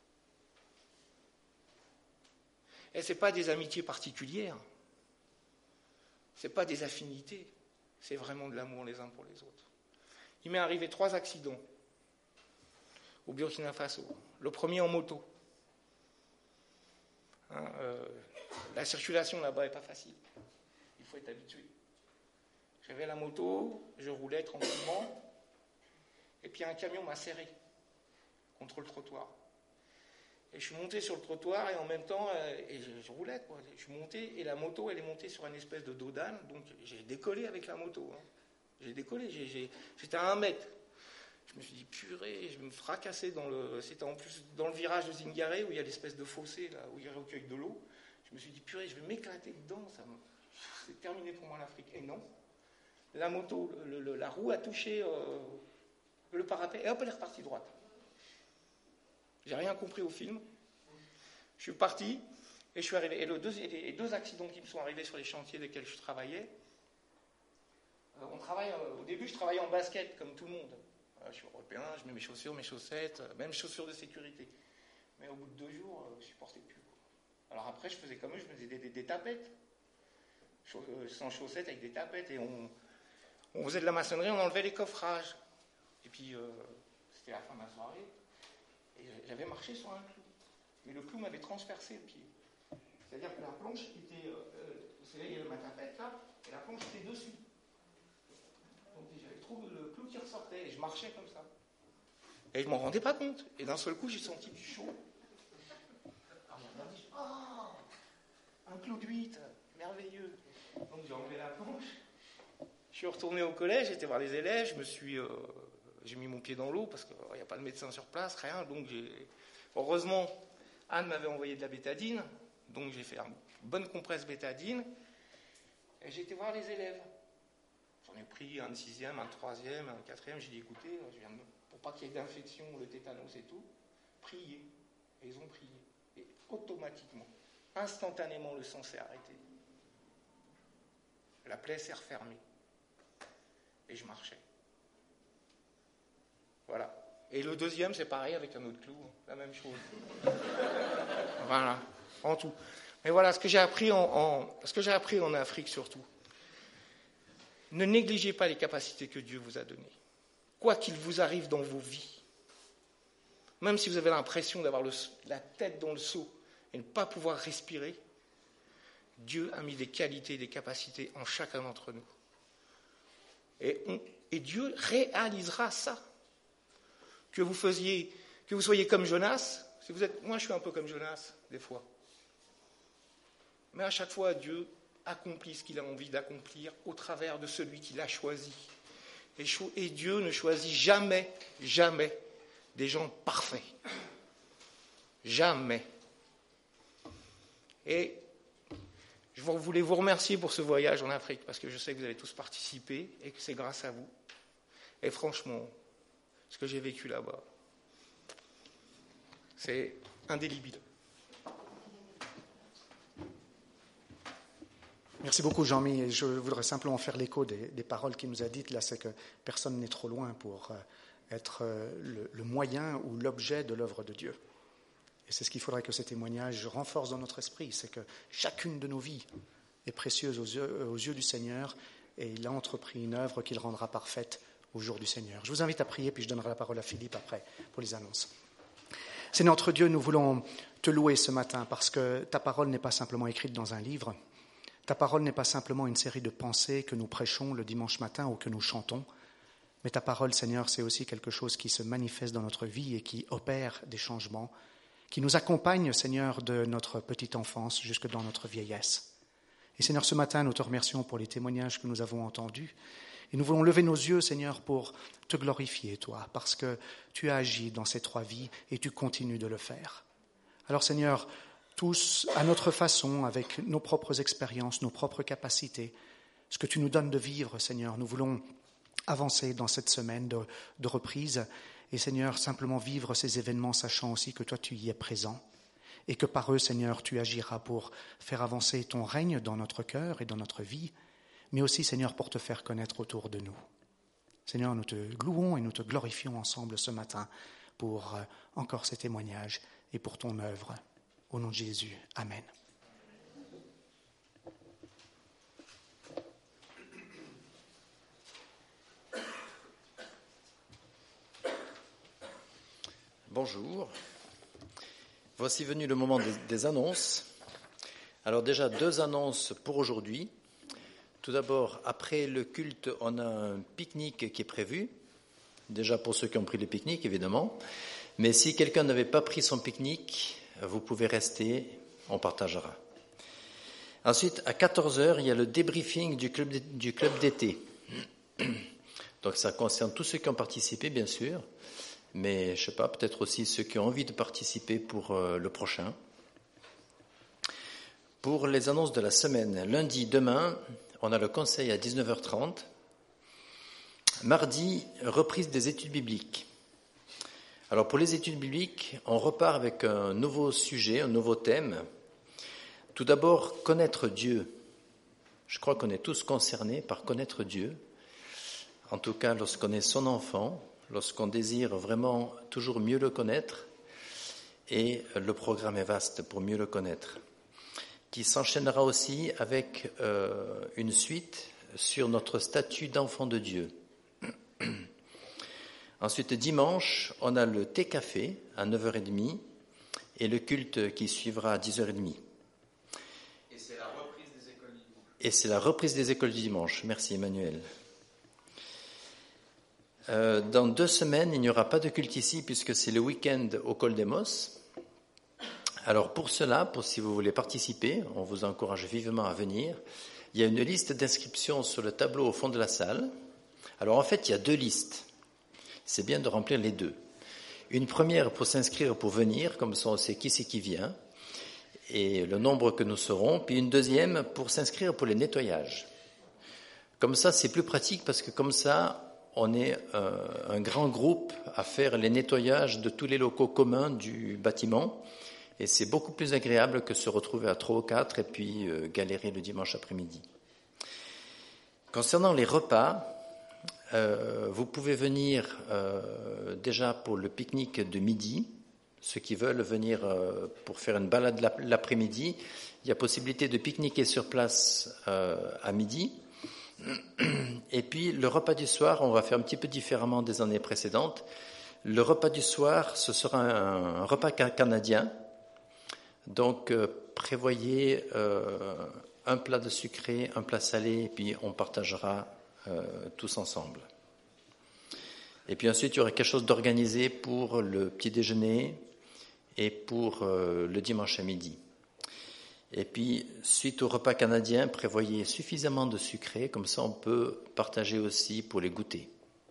Et ce n'est pas des amitiés particulières, ce n'est pas des affinités, c'est vraiment de l'amour les uns pour les autres. Il m'est arrivé 3 accidents au Burkina Faso. Le premier en moto. La circulation là-bas n'est pas facile. Il faut être habitué. J'avais la moto, je roulais tranquillement, et puis un camion m'a serré contre le trottoir. Et je suis monté sur le trottoir et en même temps, et je roulais, quoi. Je suis monté et la moto, elle est montée sur une espèce de dos d'âne, donc j'ai décollé avec la moto. J'ai décollé, j'étais à 1 mètre. Je me suis dit, purée, je vais me fracasser c'était en plus dans le virage de Zingaré, où il y a l'espèce de fossé, là, où il recueille de l'eau. Je me suis dit, purée, je vais m'éclater dedans, c'est terminé pour moi l'Afrique. Et non, la moto, la roue a touché le parapet, et hop, elle est repartie droite. J'ai rien compris au film. Je suis parti, et je suis arrivé. Et les 2 accidents qui me sont arrivés sur les chantiers desquels je travaillais, au début, je travaillais en basket, comme tout le monde. Je suis européen, je mets mes chaussures, mes chaussettes, même chaussures de sécurité. Mais au bout de 2 jours, je ne supportais plus. Alors après, je faisais comme eux, je faisais des tapettes. Sans chaussettes, avec des tapettes. Et on faisait de la maçonnerie, on enlevait les coffrages. Et puis, c'était la fin de la soirée. Et j'avais marché sur un clou. Mais le clou m'avait transpercé le pied. C'est-à-dire que la planche était... c'est là, il y avait ma tapette, là, et la planche était dessus. Donc j'avais trop le clou qui ressortait, et je marchais comme ça. Et je ne m'en rendais pas compte. Et d'un seul coup, j'ai senti du chaud. Alors j'ai regardé, un clou de 8, merveilleux. Donc j'ai enlevé la planche. Je suis retourné au collège, j'étais voir les élèves, j'ai mis mon pied dans l'eau, parce qu'il n'y a pas de médecin sur place, rien. Donc heureusement, Anne m'avait envoyé de la bétadine, donc j'ai fait une bonne compresse bétadine, et j'ai été voir les élèves. J'en ai pris un de 6e, un de 3e, un de 4e, j'ai dit écoutez, pour pas qu'il y ait d'infection, le tétanos et tout, priez. Et ils ont prié. Et automatiquement, instantanément, le sang s'est arrêté. La plaie s'est refermée. Et je marchais. Voilà. Et le 2e, c'est pareil avec un autre clou, la même chose. Voilà, en tout. Mais voilà, ce que j'ai appris en Afrique surtout. Ne négligez pas les capacités que Dieu vous a données. Quoi qu'il vous arrive dans vos vies, même si vous avez l'impression d'avoir la tête dans le seau et ne pas pouvoir respirer, Dieu a mis des qualités et des capacités en chacun d'entre nous. Et Dieu réalisera ça. Que vous soyez comme Jonas, moi je suis un peu comme Jonas, des fois. Mais à chaque fois, Dieu accomplit ce qu'il a envie d'accomplir au travers de celui qu'il a choisi. Et Dieu ne choisit jamais, jamais des gens parfaits. Jamais. Et je voulais vous remercier pour ce voyage en Afrique, parce que je sais que vous avez tous participé et que c'est grâce à vous. Et franchement, ce que j'ai vécu là-bas, c'est indélébile. Merci beaucoup, Jean-Mi. Et je voudrais simplement faire l'écho des paroles qu'il nous a dites. Là, c'est que personne n'est trop loin pour être le moyen ou l'objet de l'œuvre de Dieu. Et c'est ce qu'il faudrait que ces témoignages renforcent dans notre esprit. C'est que chacune de nos vies est précieuse aux yeux du Seigneur, et il a entrepris une œuvre qu'il rendra parfaite au jour du Seigneur. Je vous invite à prier, puis je donnerai la parole à Philippe après pour les annonces. Seigneur notre Dieu, nous voulons te louer ce matin parce que ta parole n'est pas simplement écrite dans un livre. Ta parole n'est pas simplement une série de pensées que nous prêchons le dimanche matin ou que nous chantons, mais ta parole, Seigneur, c'est aussi quelque chose qui se manifeste dans notre vie et qui opère des changements, qui nous accompagne, Seigneur, de notre petite enfance jusque dans notre vieillesse. Et Seigneur, ce matin, nous te remercions pour les témoignages que nous avons entendus. Et nous voulons lever nos yeux, Seigneur, pour te glorifier, toi, parce que tu as agi dans ces 3 vies et tu continues de le faire. Alors, Seigneur, tous, à notre façon, avec nos propres expériences, nos propres capacités, ce que tu nous donnes de vivre, Seigneur. Nous voulons avancer dans cette semaine de reprise et, Seigneur, simplement vivre ces événements, sachant aussi que toi, tu y es présent et que par eux, Seigneur, tu agiras pour faire avancer ton règne dans notre cœur et dans notre vie, mais aussi, Seigneur, pour te faire connaître autour de nous. Seigneur, nous te louons et nous te glorifions ensemble ce matin pour encore ces témoignages et pour ton œuvre. Au nom de Jésus, Amen. Bonjour. Voici venu le moment des annonces. Alors déjà, 2 annonces pour aujourd'hui. Tout d'abord, après le culte, on a un pique-nique qui est prévu. Déjà pour ceux qui ont pris le pique-nique, évidemment. Mais si quelqu'un n'avait pas pris son pique-nique, vous pouvez rester, on partagera. Ensuite, à 14h, il y a le débriefing du club d'été. Donc ça concerne tous ceux qui ont participé, bien sûr. Mais je ne sais pas, peut-être aussi ceux qui ont envie de participer pour le prochain. Pour les annonces de la semaine, lundi, demain, on a le conseil à 19h30. Mardi, reprise des études bibliques. Alors pour les études bibliques, on repart avec un nouveau sujet, un nouveau thème. Tout d'abord, connaître Dieu. Je crois qu'on est tous concernés par connaître Dieu. En tout cas, lorsqu'on est son enfant, lorsqu'on désire vraiment toujours mieux le connaître, et le programme est vaste pour mieux le connaître, qui s'enchaînera aussi avec une suite sur notre statut d'enfant de Dieu. Ensuite, dimanche, on a le thé-café à 9h30 et le culte qui suivra à 10h30. Et c'est la reprise des écoles du dimanche. Et c'est la reprise des écoles du dimanche. Merci Emmanuel. Dans 2 semaines, il n'y aura pas de culte ici puisque c'est le week-end au Col d'Emos. Alors pour cela, si vous voulez participer, on vous encourage vivement à venir. Il y a une liste d'inscriptions sur le tableau au fond de la salle. Alors en fait, il y a 2 listes. C'est bien de remplir les 2. Une première pour s'inscrire pour venir, comme ça on sait qui c'est qui vient, et le nombre que nous serons. Puis une deuxième pour s'inscrire pour les nettoyages. Comme ça, c'est plus pratique parce que comme ça, on est un grand groupe à faire les nettoyages de tous les locaux communs du bâtiment. Et c'est beaucoup plus agréable que se retrouver à 3 ou 4 et puis galérer le dimanche après-midi. Concernant les repas, vous pouvez venir déjà pour le pique-nique de midi. Ceux qui veulent venir pour faire une balade l'après-midi, il y a possibilité de pique-niquer sur place à midi. Et puis le repas du soir, on va faire un petit peu différemment des années précédentes. Le repas du soir, ce sera un repas canadien. Donc prévoyez un plat de sucré, un plat salé, et puis on partagera tous ensemble. Et puis ensuite, il y aura quelque chose d'organisé pour le petit déjeuner et pour le dimanche à midi. Et puis, suite au repas canadien, prévoyez suffisamment de sucré, comme ça on peut partager aussi pour les goûter.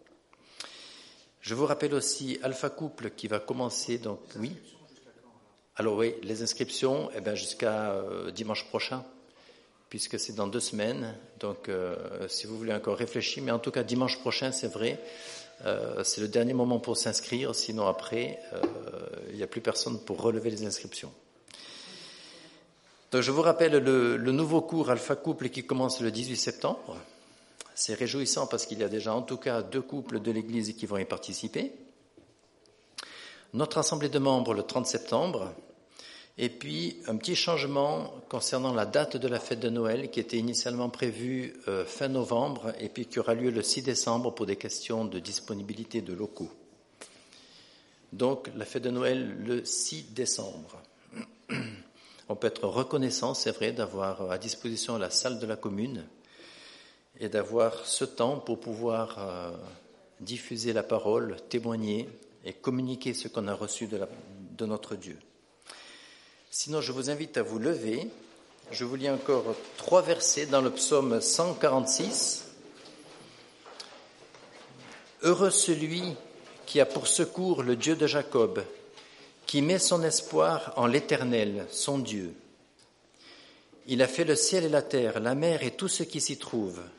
Je vous rappelle aussi Alpha Couple qui va commencer, donc oui. Alors oui, les inscriptions, jusqu'à dimanche prochain, puisque c'est dans 2 semaines. Donc, si vous voulez encore réfléchir, mais en tout cas dimanche prochain, c'est vrai, c'est le dernier moment pour s'inscrire. Sinon après, il n'y a plus personne pour relever les inscriptions. Donc je vous rappelle le nouveau cours Alpha Couple qui commence le 18 septembre. C'est réjouissant parce qu'il y a déjà en tout cas 2 couples de l'Église qui vont y participer. Notre assemblée de membres le 30 septembre. Et puis un petit changement concernant la date de la fête de Noël qui était initialement prévue fin novembre et puis qui aura lieu le 6 décembre pour des questions de disponibilité de locaux. Donc la fête de Noël le 6 décembre. On peut être reconnaissant, c'est vrai, d'avoir à disposition la salle de la commune et d'avoir ce temps pour pouvoir diffuser la parole, témoigner et communiquer ce qu'on a reçu de notre Dieu. Sinon, je vous invite à vous lever. Je vous lis encore 3 versets dans le psaume 146. Heureux celui qui a pour secours le Dieu de Jacob, qui met son espoir en l'Éternel, son Dieu. Il a fait le ciel et la terre, la mer et tout ce qui s'y trouve.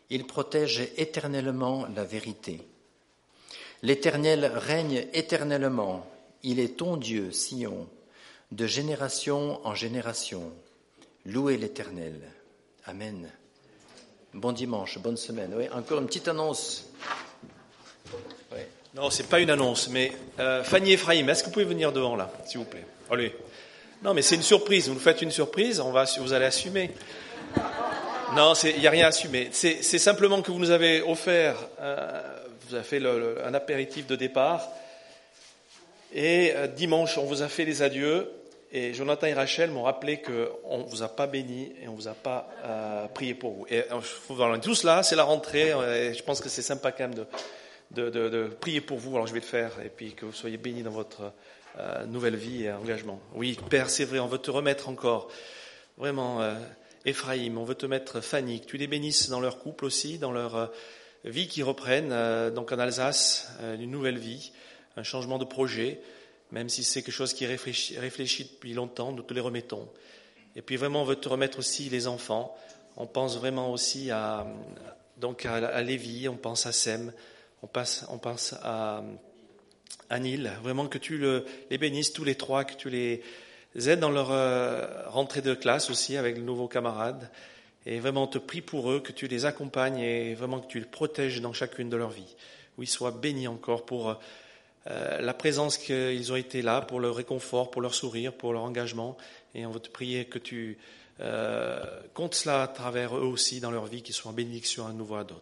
Il protège éternellement la vérité. L'Éternel règne éternellement. Il est ton Dieu, Sion, de génération en génération. Louez l'Éternel. Amen. Bon dimanche, bonne semaine. Oui, encore une petite annonce. Oui. Non, c'est pas une annonce, mais Fanny Ephraim, est-ce que vous pouvez venir devant là, s'il vous plaît? Allez. Non, mais c'est une surprise. Vous nous faites une surprise, vous allez assumer. Non, il n'y a rien à assumer. C'est simplement que vous nous avez offert, vous avez fait un apéritif de départ. Et dimanche, on vous a fait les adieux. Et Jonathan et Rachel m'ont rappelé qu'on ne vous a pas béni et on ne vous a pas prié pour vous. Et on est tous là, c'est la rentrée. Et je pense que c'est sympa quand même de prier pour vous. Alors je vais le faire. Et puis que vous soyez bénis dans votre nouvelle vie et engagement. Oui, Père, c'est vrai, on veut te remettre encore. Vraiment, Ephraim, on veut te mettre Fanny. Que tu les bénisses dans leur couple aussi, dans leur vie qui reprennent. Donc en Alsace, une nouvelle vie, un changement de projet. Même si c'est quelque chose qui est réfléchi depuis longtemps, nous te les remettons. Et puis vraiment, on veut te remettre aussi les enfants. On pense vraiment aussi à Lévi, on pense à Sem, on pense à Neil. Vraiment que tu les bénisses tous les trois, que tu les aides dans leur rentrée de classe aussi avec de nouveaux camarades. Et vraiment, on te prie pour eux, que tu les accompagnes et vraiment que tu les protèges dans chacune de leur vie. Oui, sois bénis encore pour la présence qu'ils ont été là, pour leur réconfort, pour leur sourire, pour leur engagement. Et on veut te prier que tu comptes cela à travers eux aussi dans leur vie, qu'ils soient en bénédiction à nouveau à d'autres.